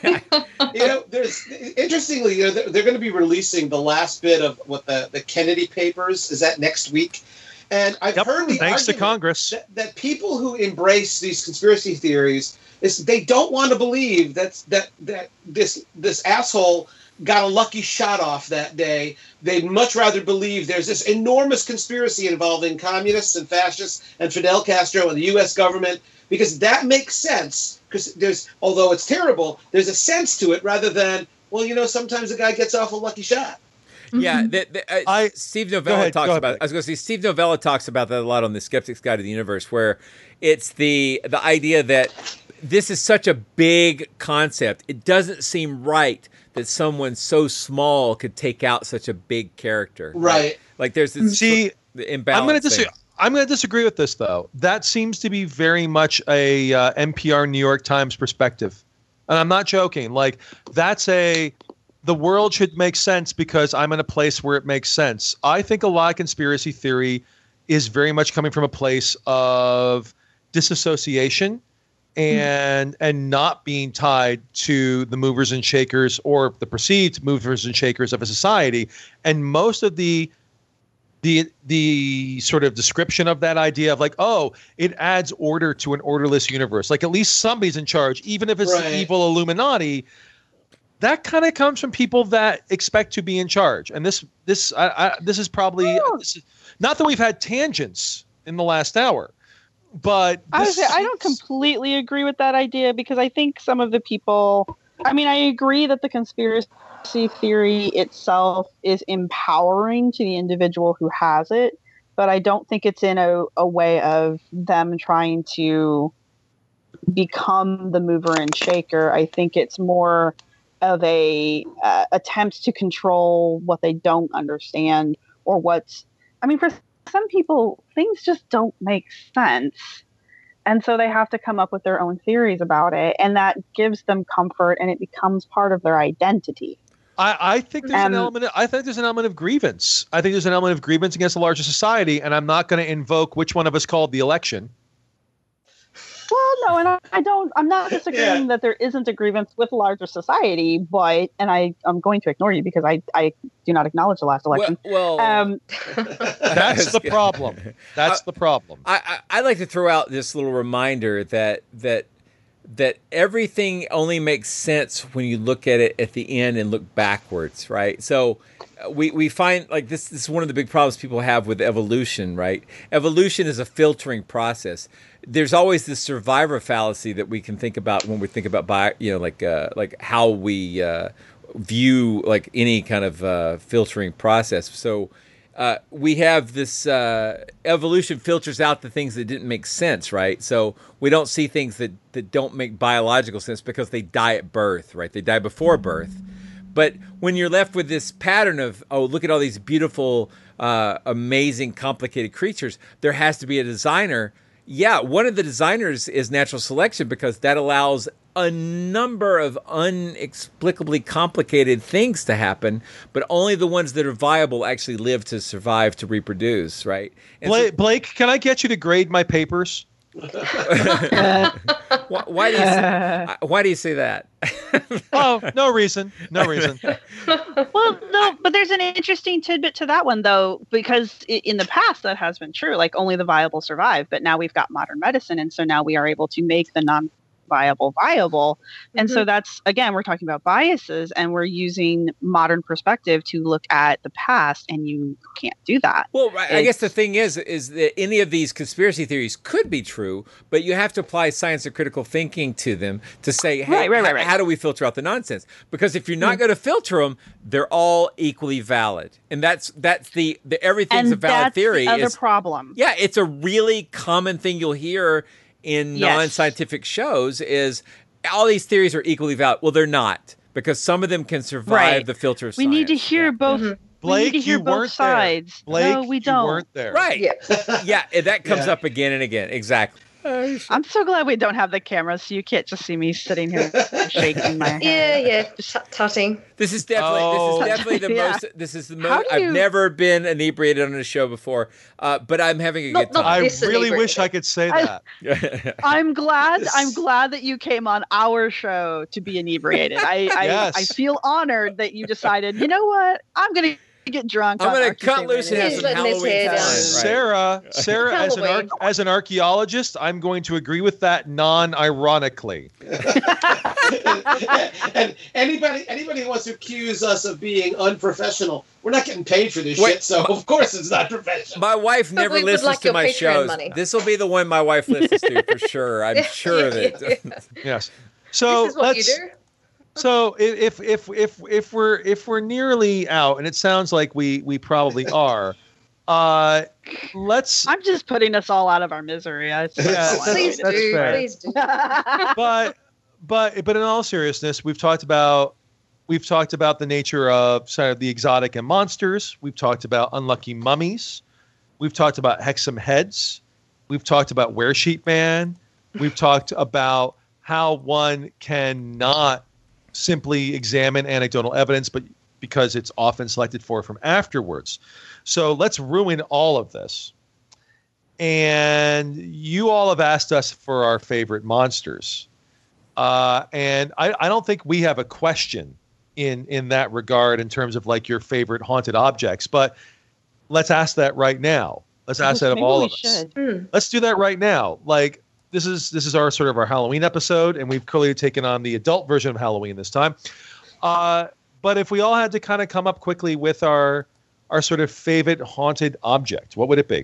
you know, there's interestingly, you know, they're, they're going to be releasing the last bit of what the the Kennedy papers. Is that next week? And I've
yep,
heard the
thanks to
argument
Congress
that, that people who embrace these conspiracy theories is they don't want to believe that that that this this asshole got a lucky shot off that day. They'd much rather believe there's this enormous conspiracy involving communists and fascists and Fidel Castro and the U S government, because that makes sense. Because there's, although it's terrible, there's a sense to it rather than, well, you know, sometimes a guy gets off a lucky shot.
Yeah, the, the, uh, I, Steve Novella ahead, talks about. I was going to say Steve Novella talks about that a lot on the Skeptic's Guide to the Universe, where it's the the idea that this is such a big concept. It doesn't seem right that someone so small could take out such a big character.
Right.
right? Like there's this
See,
imbalance.
I'm going to disagree. I'm going to disagree with this, though. That seems to be very much a uh, N P R New York Times perspective, and I'm not joking. Like that's a. The world should make sense because I'm in a place where it makes sense. I think a lot of conspiracy theory is very much coming from a place of disassociation and mm-hmm. and not being tied to the movers and shakers or the perceived movers and shakers of a society. And most of the the the sort of description of that idea of like, oh, it adds order to an orderless universe. Like at least somebody's in charge, even if it's right. the evil Illuminati. That kind of comes from people that expect to be in charge, and this this I, I, this is probably oh. this is, not that we've had tangents in the last hour, but
I, would say, I don't completely agree with that idea because I think some of the people. I mean, I agree that the conspiracy theory itself is empowering to the individual who has it, but I don't think it's in a, a way of them trying to become the mover and shaker. I think it's more of a uh, attempt to control what they don't understand or what's, I mean, for some people, things just don't make sense. And so they have to come up with their own theories about it. And that gives them comfort and it becomes part of their identity.
I, I think there's um, an element of, I think there's an element of grievance. I think there's an element of grievance against a larger society. And I'm not going to invoke which one of us called the election.
Well, no, and I, I don't, I'm not disagreeing yeah. that there isn't a grievance with larger society, but, and I, I'm going to ignore you because I, I do not acknowledge the last election.
Well, well
um,
that's the problem. That's
I,
the problem.
I, I, I'd like to throw out this little reminder that, that, that everything only makes sense when you look at it at the end and look backwards, right? So we, we find like this, this is one of the big problems people have with evolution, right? Evolution is a filtering process. There's always this survivor fallacy that we can think about when we think about, bio, you know, like uh, like how we uh, view like any kind of uh, filtering process. So uh, we have this uh, evolution filters out the things that didn't make sense, right? So we don't see things that, that don't make biological sense because they die at birth, right? They die before birth. But when you're left with this pattern of, oh, look at all these beautiful, uh, amazing, complicated creatures, there has to be a designer. Yeah, one of the designers is natural selection because that allows a number of inexplicably complicated things to happen, but only the ones that are viable actually live to survive to reproduce, right? And
Blake,
so,
Blake, can I get you to grade my papers?
why, why do you say, why do you say that?
Oh, no reason. No reason.
Well, no, but there's an interesting tidbit to that one, though, because in the past that has been true. Like only the viable survive, but now we've got modern medicine, and so now we are able to make the non viable viable. And
Mhm.
so that's, again, we're talking about biases, and we're using modern perspective to look at the past, and you can't do that.
Well, I I guess the thing is, is that any of these conspiracy theories could be true, but you have to apply science and critical thinking to them to say, hey,
Right, right, right,
h-
right.
how do we filter out the nonsense? Because if you're not
Mm.
going to filter them, they're all equally valid, and that's that's the, the everything's
And
a valid
that's
theory.
the other
is,
problem.
Yeah, it's a really common thing you'll hear in
Yes.
non-scientific shows is all these theories are equally valid. Well, they're not, because some of them can survive
Right.
the filter of
We
science.
need to hear both. we
Blake,
need to hear
you
both
weren't
sides.
there. Blake,
no, we
you
don't.
weren't there.
Right.
Yeah.
Yeah, and that comes
Yeah.
up again and again. Exactly.
I'm so glad we don't have the camera, so you can't just see me sitting here shaking my head.
Yeah, yeah, tut- tutting.
This is definitely
Oh.
this is definitely the
Yeah.
most this is the
How
most
do
I've
you-
never been inebriated on a show before. Uh, but I'm having a
Not-
good
not
time.
I
This
really
inebriated.
wish I could say
I-
that.
I'm glad. I'm glad that you came on our show to be inebriated. I I,
Yes.
I feel honored that you decided. You know what? I'm gonna get drunk.
I'm
on
gonna
Archie
cut
Favorite
loose and have
He's
some
letting his
Halloween
hair
fun.
down.
Right.
Sarah, Sarah, as an
Halloween.
arch- as an archaeologist, I'm going to agree with that non-ironically.
And anybody anybody who wants to accuse us of being unprofessional, we're not getting paid for this
Wait,
shit, so of course it's not professional.
My wife
But
never
we would
listens
like
to
your
my
Patreon
shows.
money.
This will be the one my wife listens to for sure. I'm sure of it.
Yes. So
This is what you
let's.
do.
So if if if if we're if we're nearly out, and it sounds like we we probably are, uh, let's.
I'm just putting us all out of our misery. I
Yeah,
Please
that's
do.
fair.
Please do.
but but but in all seriousness, we've talked about we've talked about the nature of sort of the exotic and monsters. We've talked about unlucky mummies. We've talked about Hexam heads. We've talked about Weresheet Man. We've talked about how one cannot simply examine anecdotal evidence, but because it's often selected for from afterwards. So let's ruin all of this. And you all have asked us for our favorite monsters. Uh, and I, I don't think we have a question in, in that regard in terms of like your favorite haunted objects, but let's ask that right now. Let's ask that of
Maybe
all
we
of us.
should.
Hmm.
Let's do that right now. Like this is this is our sort of our Halloween episode, and we've clearly taken on the adult version of Halloween this time. Uh, but if we all had to kind of come up quickly with our our sort of favorite haunted object, what would it be?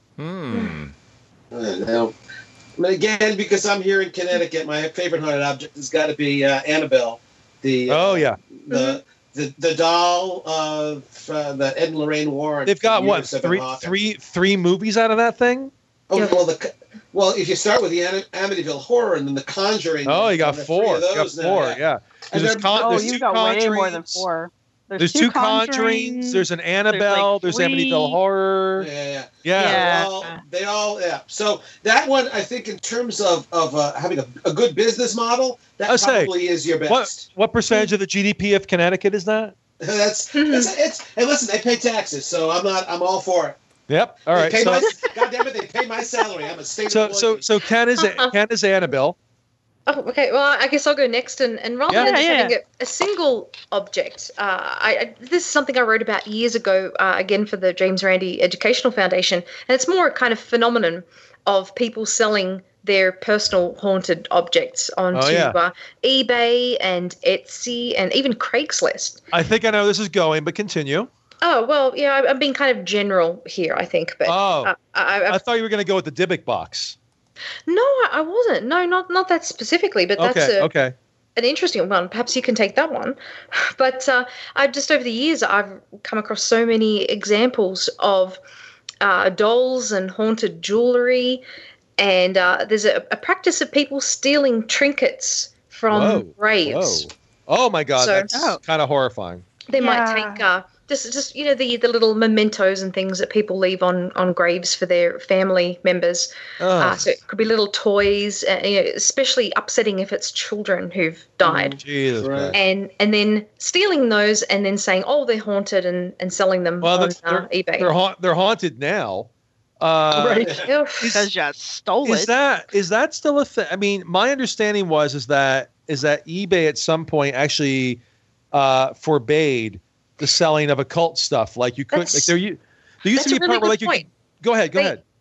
Hmm.
I don't know. But again, because I'm here in Connecticut, my favorite haunted object has got to be uh, Annabelle. The uh,
Oh yeah,
the, the the doll of uh, the Ed and Lorraine Warren.
they've got
for
what
years have been
three
haunted.
three three movies out of that thing.
Oh well, the well, if you start with the Am- Amityville Horror and then the Conjuring.
Oh, you got
there's three
four.
of
You got
those now,
four.
yeah.
Yeah.
And
There's
they're-
con-
Oh,
there's
you've
two
got way more than
Conjurings.
four.
There's two Conjurings. There's an Annabelle. There's
three-
Amityville Horror.
Yeah, yeah.
Yeah.
Yeah.
They all, they all, yeah. So that one, I think, in terms of of uh, having a, a good business model, that
I say,
probably is your
What
best.
what percentage of the G D P of Connecticut is that?
that's, that's it's. And listen, they pay taxes, so I'm not. I'm all for it.
Yep. All right.
They pay
So
my, God damn it, they pay my salary. I'm a state
so
employee.
so so Ken is Ken is Annabelle.
Oh, okay. Well, I guess I'll go next. And, and rather
Yeah.
than just
Yeah,
having
yeah.
a, a single object, uh, I, I, this is something I wrote about years ago, uh, again for the James Randi Educational Foundation. And it's more a kind of phenomenon of people selling their personal haunted objects onto
Oh, yeah.
uh, eBay and Etsy and even Craigslist.
I think I know this is going, but continue.
Oh, well, yeah, I- I'm being kind of general here, I think. But
Oh.
uh, I, I,
I thought you were going to go with the Dybbuk box.
no, I I wasn't. No, not not that specifically, but that's
Okay.
a,
Okay.
an interesting one. Perhaps you can take that one. But uh, I just over the years, I've come across so many examples of uh, dolls and haunted jewelry, and uh, there's a, a practice of people stealing trinkets from
Whoa.
graves.
Whoa. Oh my God,
So-
that's
Oh.
kind of horrifying.
They might
Yeah.
take uh, just just you know the the little mementos and things that people leave on on graves for their family members. Uh,
Ugh.
so it could be little toys, uh, you know, especially upsetting if it's children who've died.
Jesus
Right.
Christ.
And and then stealing those and then saying, oh, they're haunted and, and selling them
Well,
on
they're,
uh,
they're,
eBay.
they're, haunt, they're haunted now. Uh,
Right. Ugh.
Because you stole
Is
it.
that is that still a thing? I mean, my understanding was is that is that eBay at some point actually uh, forbade the selling of occult stuff. Like you could,
That's-
like there, u- there used to
that's
be
a
a
really
part where like
good
you could,
point.
go ahead, go
They-
ahead.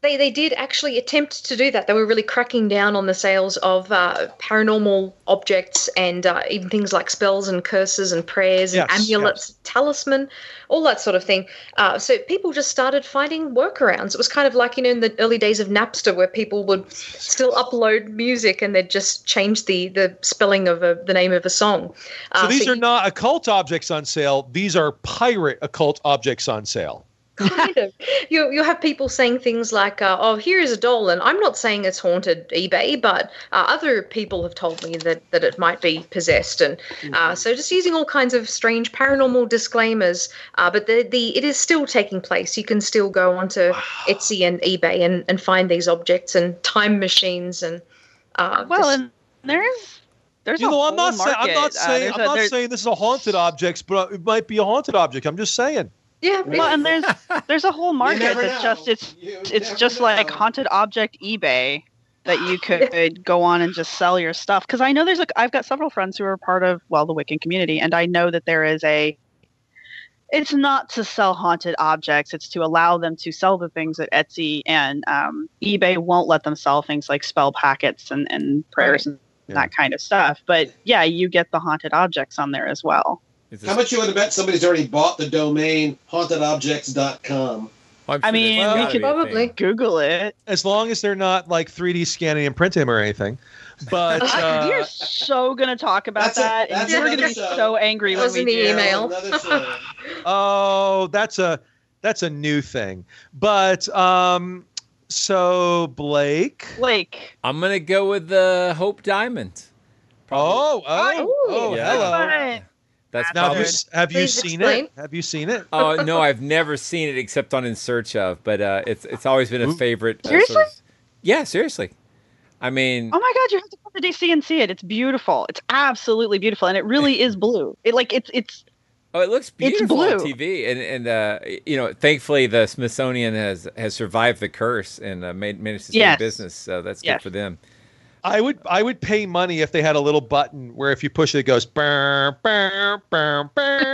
They they did actually attempt to do that. They were really cracking down on the sales of uh, paranormal objects and uh, even things like spells and curses and prayers and
Yes,
amulets,
yes.
talisman, all that sort of thing. Uh, so people just started finding workarounds. It was kind of like, you know, in the early days of Napster where people would still upload music and they'd just change the, the spelling of a, the name of a song.
So
Uh,
these
so
are not occult objects on sale. These are pirate occult objects on sale.
kind of. You you have people saying things like, uh, "Oh, here is a doll," and I'm not saying it's haunted eBay, but uh, other people have told me that, that it might be possessed, and uh, so just using all kinds of strange paranormal disclaimers. Uh, but the the it is still taking place. You can still go onto Etsy and eBay and, and find these objects and time machines and. Uh,
Well,
just-
and there's there's
You
a
know, I'm not
whole
saying I'm not
market. Uh,
saying
there's
I'm
a-
not
there's-
saying this is a haunted object, but it might be a haunted object. I'm just saying.
Yeah,
Well, and there's there's a whole market
never
that's
know.
just it's
You
it's
never
just
know.
like haunted object eBay that you could go on and just sell your stuff. Because I know there's a I've got several friends who are part of well the Wiccan community, and I know that there is a. It's not to sell haunted objects; it's to allow them to sell the things that Etsy and um, eBay won't let them sell things like spell packets and and prayers and
Yeah.
that kind of stuff. But yeah, you get the haunted objects on there as well.
Is
How much you want to bet somebody's already bought the domain haunted objects dot com?
I'm
I
sure
mean,
there's
we
gotta
could
be a
probably-
thing.
Google it.
As long as they're not like three D scanning and printing them or anything. But uh,
We're so gonna talk about
That's a-
that, and
that's
you're gonna
another
be
show.
so angry
That
when
was
we
in the
do.
email.
Another show.
oh, that's a that's a new thing. But um, so Blake.
Blake,
I'm gonna go with the Hope Diamond.
Oh, oh, oh,
Yeah.
hello.
Fun.
That's
Now, have
probably.
you, have you
Please
seen
explain.
it? Have you seen it?
Oh no, I've never seen it except on In Search Of, but uh, it's it's always been a
Ooh.
favorite. Uh,
Seriously?
Sort of, yeah, seriously. I mean,
Oh my God, you have to come to D C and see it. It's beautiful. It's absolutely beautiful, and it really is blue. It like it's it's
oh, it looks beautiful on
blue.
T V, and and uh, you know, thankfully the Smithsonian has has survived the curse and uh, made managed to stay
Yes.
in business. So that's good
Yes.
for them.
I would I would pay money if they had a little button where if you push it, it goes burr, burr, burr,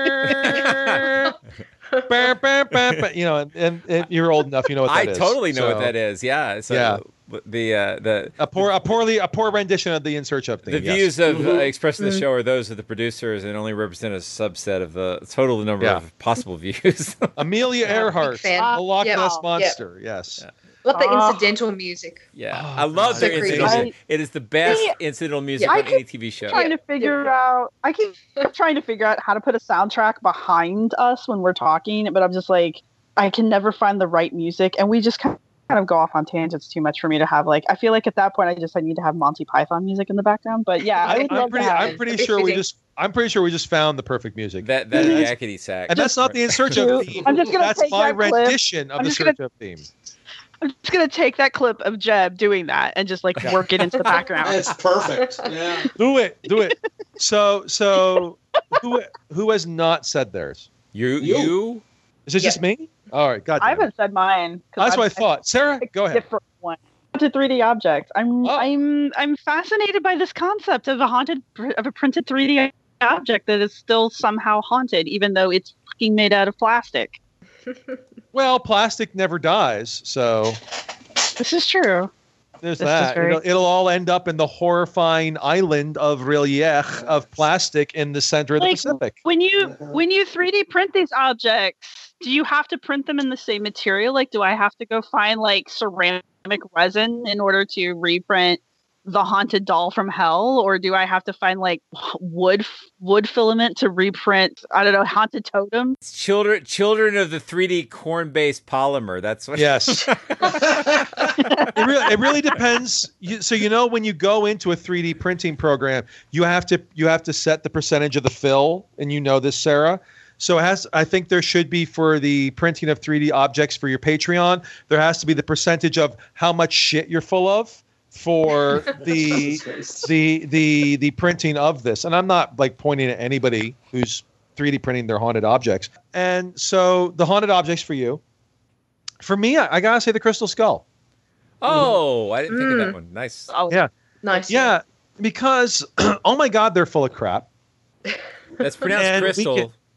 burr, burr, burr, burr, burr, you know, and, and, and you're old enough, you know what
I
that is.
totally know what
So,
that is. Yeah. So
Yeah.
The uh, the
A poor a poorly a poor rendition of the In Search Of thing.
the
yes.
views of uh,
Mhm.
expressed in the show are those of the producers and only represent a subset of the total number
Yeah.
of possible views.
Amelia
Yeah,
Earhart,
big fan.
the Loch
Yep.
Ness
Yep.
monster. Yes.
Love the
Ah.
incidental music.
Yeah,
Oh,
I love
God.
their
So creepy.
incidental.
I-
music. It is the best
See,
incidental music
I
on
could
any T V show.
trying to figure out. I keep trying to figure out how to put a soundtrack behind us when we're talking, but I'm just like I can never find the right music, and we just kind of kind of go off on tangents too much for me to have like I feel like at that point I just I need to have Monty Python music in the background. But yeah, I would
I'm
love
pretty
to have
I'm
it.
pretty
That'd be
sure we
fitting.
just I'm pretty sure we just found the perfect music.
That that
Mhm.
yakety sax.
And that's not the In Search Of theme.
I'm just gonna
That's
take
my
that clip.
rendition of
I'm
the
just gonna-
Search Of theme.
I'm just gonna take that clip of Jeb doing that and just like work it into the background.
It's perfect. Yeah.
Do it. Do it. So so who who has not said theirs?
You
You.
you.
Is it just me? All right, God.
I
damn it.
haven't said mine. 'cause
That's what I
I've-
thought. Sarah, go ahead.
different one. Haunted three D objects. I'm
Oh.
I'm I'm fascinated by this concept of a haunted pr- of a printed three D object that is still somehow haunted, even though it's fucking made out of plastic.
Well, plastic never dies, so
This is true.
there's
This is
that.
very-
It'll, it'll all end up in the horrifying island of Relief of plastic in the center of the
Like,
Pacific.
When you when you three D print these objects, do you have to print them in the same material? Like, do I have to go find like ceramic resin in order to reprint the haunted doll from hell, or do I have to find like wood wood filament to reprint? I don't know, haunted totem.
Children, children of the three D corn-based polymer. That's what.
Yes. it, really, it really depends. You, so you know when you go into a three D printing program, you have to you have to set the percentage of the fill, and you know this, Sarah. So it has. I think there should be for the printing of three D objects for your Patreon, there has to be the percentage of how much shit you're full of for the the the the printing of this. And I'm not like pointing at anybody who's three D printing their haunted objects. And so the haunted objects for you. For me, I, I gotta say the Crystal Skull.
Oh, I didn't think of that
Mm.
one. Nice.
Oh,
Yeah.
Nice.
Yeah, because oh my God, they're full of crap.
That's pronounced
And we
crystal.
can-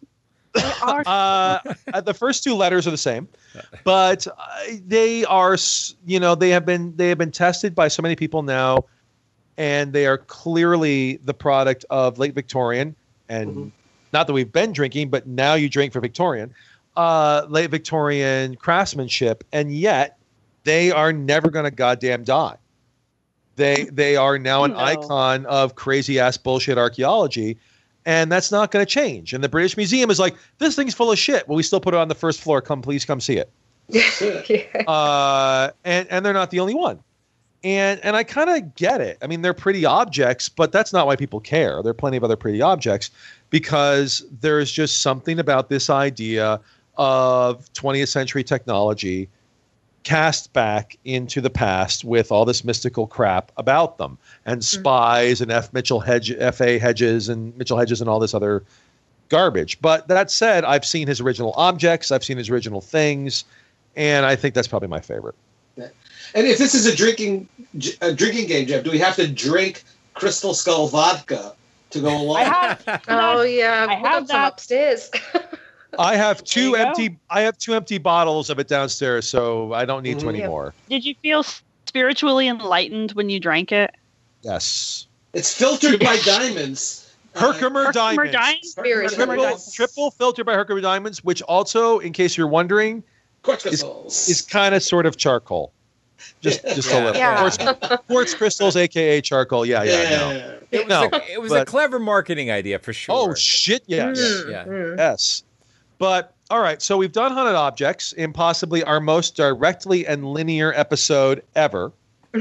uh, the first two letters are the same, but uh, they are, you know, they have been they have been tested by so many people now, and they are clearly the product of late Victorian, and mm-hmm. not that we've been drinking, but now you drink for Victorian, uh, late Victorian craftsmanship, and yet they are never going to goddamn die. They they are now an
No.
icon of crazy ass bullshit archaeology. And that's not going to change. And the British Museum is like, this thing's full of shit. Well, we still put it on the first floor. Come, please come see it.
yeah.
Uh, and, and they're not the only one. And and I kind of get it. I mean, they're pretty objects, but that's not why people care. There are plenty of other pretty objects because there's just something about this idea of twentieth century technology cast back into the past with all this mystical crap about them and spies and F. Mitchell Hedge, F A Hedges and Mitchell Hedges and all this other garbage. But that said, I've seen his original objects. I've seen his original things. And I think that's probably my favorite.
And if this is a drinking a drinking game, Jeff, do we have to drink Crystal Skull vodka to go along?
I have,
Oh yeah,
I
we got
have
some
that.
upstairs.
I have two
you go.
empty I have two empty bottles of it downstairs, so I don't need to
Mhm.
anymore.
Did you feel spiritually enlightened when you drank it?
Yes.
It's filtered by diamonds.
Herkimer
Herkimer
Diamonds.
Diamonds?
Spiritual.
Herkimer
Triple,
Diamonds.
triple filtered by Herkimer Diamonds, which also, in case you're wondering,
Quartz
is,
crystals.
is kind of sort of charcoal. Just just a little.
Yeah.
Quartz, quartz crystals, a k a charcoal. Yeah, yeah,
yeah.
no.
It was,
No,
a, it was
but-
a clever marketing idea for sure.
Oh, shit, yes.
Mm,
Yeah.
mm.
Yes. But, all right, so we've done Haunted Objects in possibly our most directly and linear episode ever.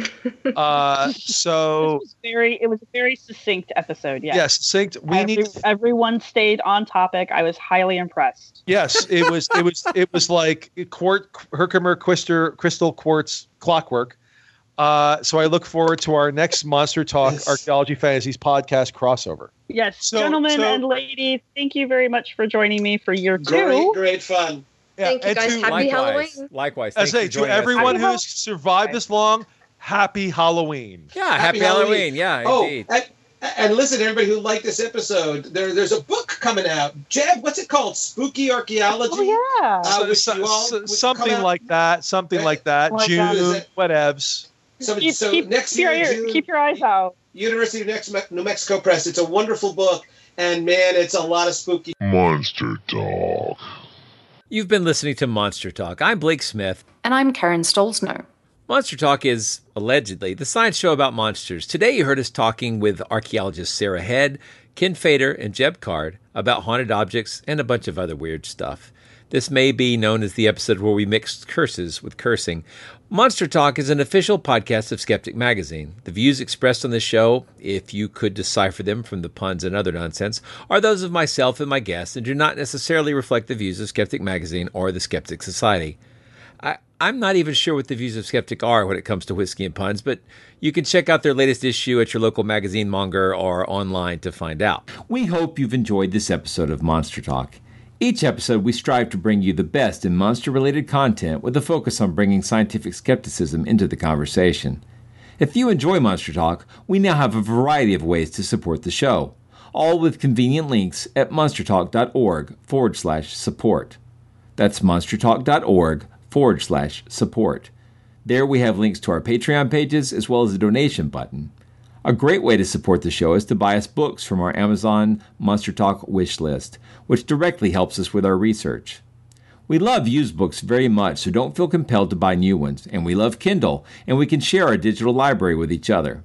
Uh, so,
It was very. It was a very succinct episode. Yes.
yes, synced. We
Every-
need to
everyone stayed on topic. I was highly impressed.
Yes, it was. It was. It was like quart, Herkimer Quister, Crystal Quartz Clockwork. Uh, so I look forward to our next Monster Talk
Yes.
Archaeology Fantasies podcast crossover.
Yes,
So-
gentlemen
so-
and ladies, thank you very much for joining me for year two.
Great, great fun.
Thank you,
and
guys.
to,
Happy
Likewise.
Halloween.
Likewise.
I
Thanks
say
for
to
joining us.
everyone
Happy
who's survived this long, happy Halloween.
Yeah, happy, Halloween. Yeah,
Oh,
indeed.
and, and listen, everybody who liked this episode, there, there's a book coming out. Jeb, what's it called? Spooky Archaeology?
Oh yeah.
Uh, which
So-
you all
so-
would come
something
out-
like that. Something like that.
Like
June,
that.
whatevs.
So,
keep,
so
keep,
next
keep
year,
your,
June,
keep your eyes out.
University of Nex- New Mexico Press. It's a wonderful book, and man, it's a lot of spooky.
Monster Talk.
You've been listening to Monster Talk. I'm Blake Smith.
And I'm Karen Stolzno.
Monster Talk is, allegedly, the science show about monsters. Today you heard us talking with archaeologists Sarah Head, Ken Fader, and Jeb Card about haunted objects and a bunch of other weird stuff. This may be known as the episode where we mixed curses with cursing. Monster Talk is an official podcast of Skeptic Magazine. The views expressed on this show, if you could decipher them from the puns and other nonsense, are those of myself and my guests and do not necessarily reflect the views of Skeptic Magazine or the Skeptic Society. I, I'm not even sure what the views of Skeptic are when it comes to whiskey and puns, but you can check out their latest issue at your local magazine monger or online to find out. We hope you've enjoyed this episode of Monster Talk. Each episode, we strive to bring you the best in monster-related content with a focus on bringing scientific skepticism into the conversation. If you enjoy Monster Talk, we now have a variety of ways to support the show, all with convenient links at monstertalk.org forward slash support. That's monstertalk.org forward slash support. There we have links to our Patreon pages as well as a donation button. A great way to support the show is to buy us books from our Amazon Monster Talk wish list, which directly helps us with our research. We love used books very much, so don't feel compelled to buy new ones, and we love Kindle, and we can share our digital library with each other.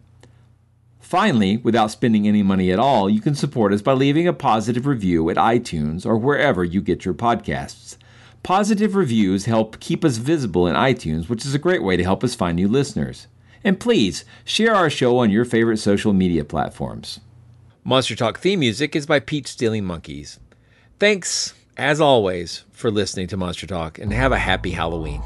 Finally, without spending any money at all, you can support us by leaving a positive review at iTunes or wherever you get your podcasts. Positive reviews help keep us visible in iTunes, which is a great way to help us find new listeners. And please, share our show on your favorite social media platforms. Monster Talk theme music is by Peach Stealing Monkeys. Thanks, as always, for listening to Monster Talk, and have a happy Halloween.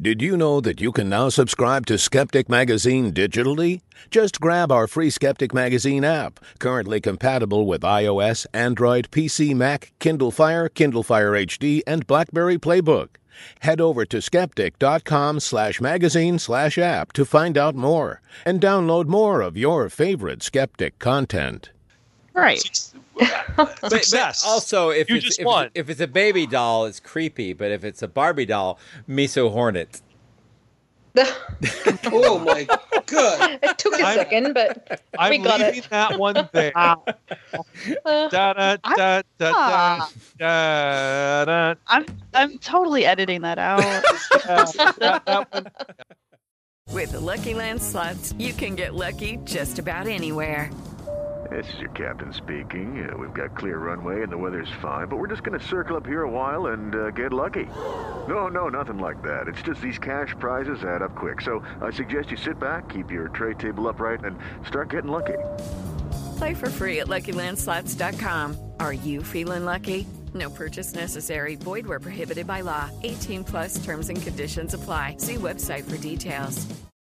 Did you know that you can now subscribe to Skeptic Magazine digitally? Just grab our free Skeptic Magazine app, currently compatible with iOS, Android, P C, Mac, Kindle Fire, Kindle Fire H D, and BlackBerry Playbook. Head over to skeptic.com slash magazine slash app to find out more and download more of your favorite Skeptic content.
Right.
But, but also, if
You
it's,
just
if,
won.
it's, if it's a baby doll, it's creepy. But if it's a Barbie doll, Miso Hornet.
Oh my god!
It took a
I'm-
second, but
I'm
we got
leaving
it.
that one there.
Uh,
Da, da, da, da, da, da, da.
I'm I'm totally editing that out.
That- that one-
With the Lucky Land Slots, you can get lucky just about anywhere.
This is your captain speaking. Uh, we've got clear runway and the weather's fine, but we're just going to circle up here a while and uh, get lucky. No, no, nothing like that. It's just these cash prizes add up quick. So I suggest you sit back, keep your tray table upright, and start getting lucky.
Play for free at Lucky Land Slots dot com. Are you feeling lucky? No purchase necessary. Void where prohibited by law. eighteen plus terms and conditions apply. See website for details.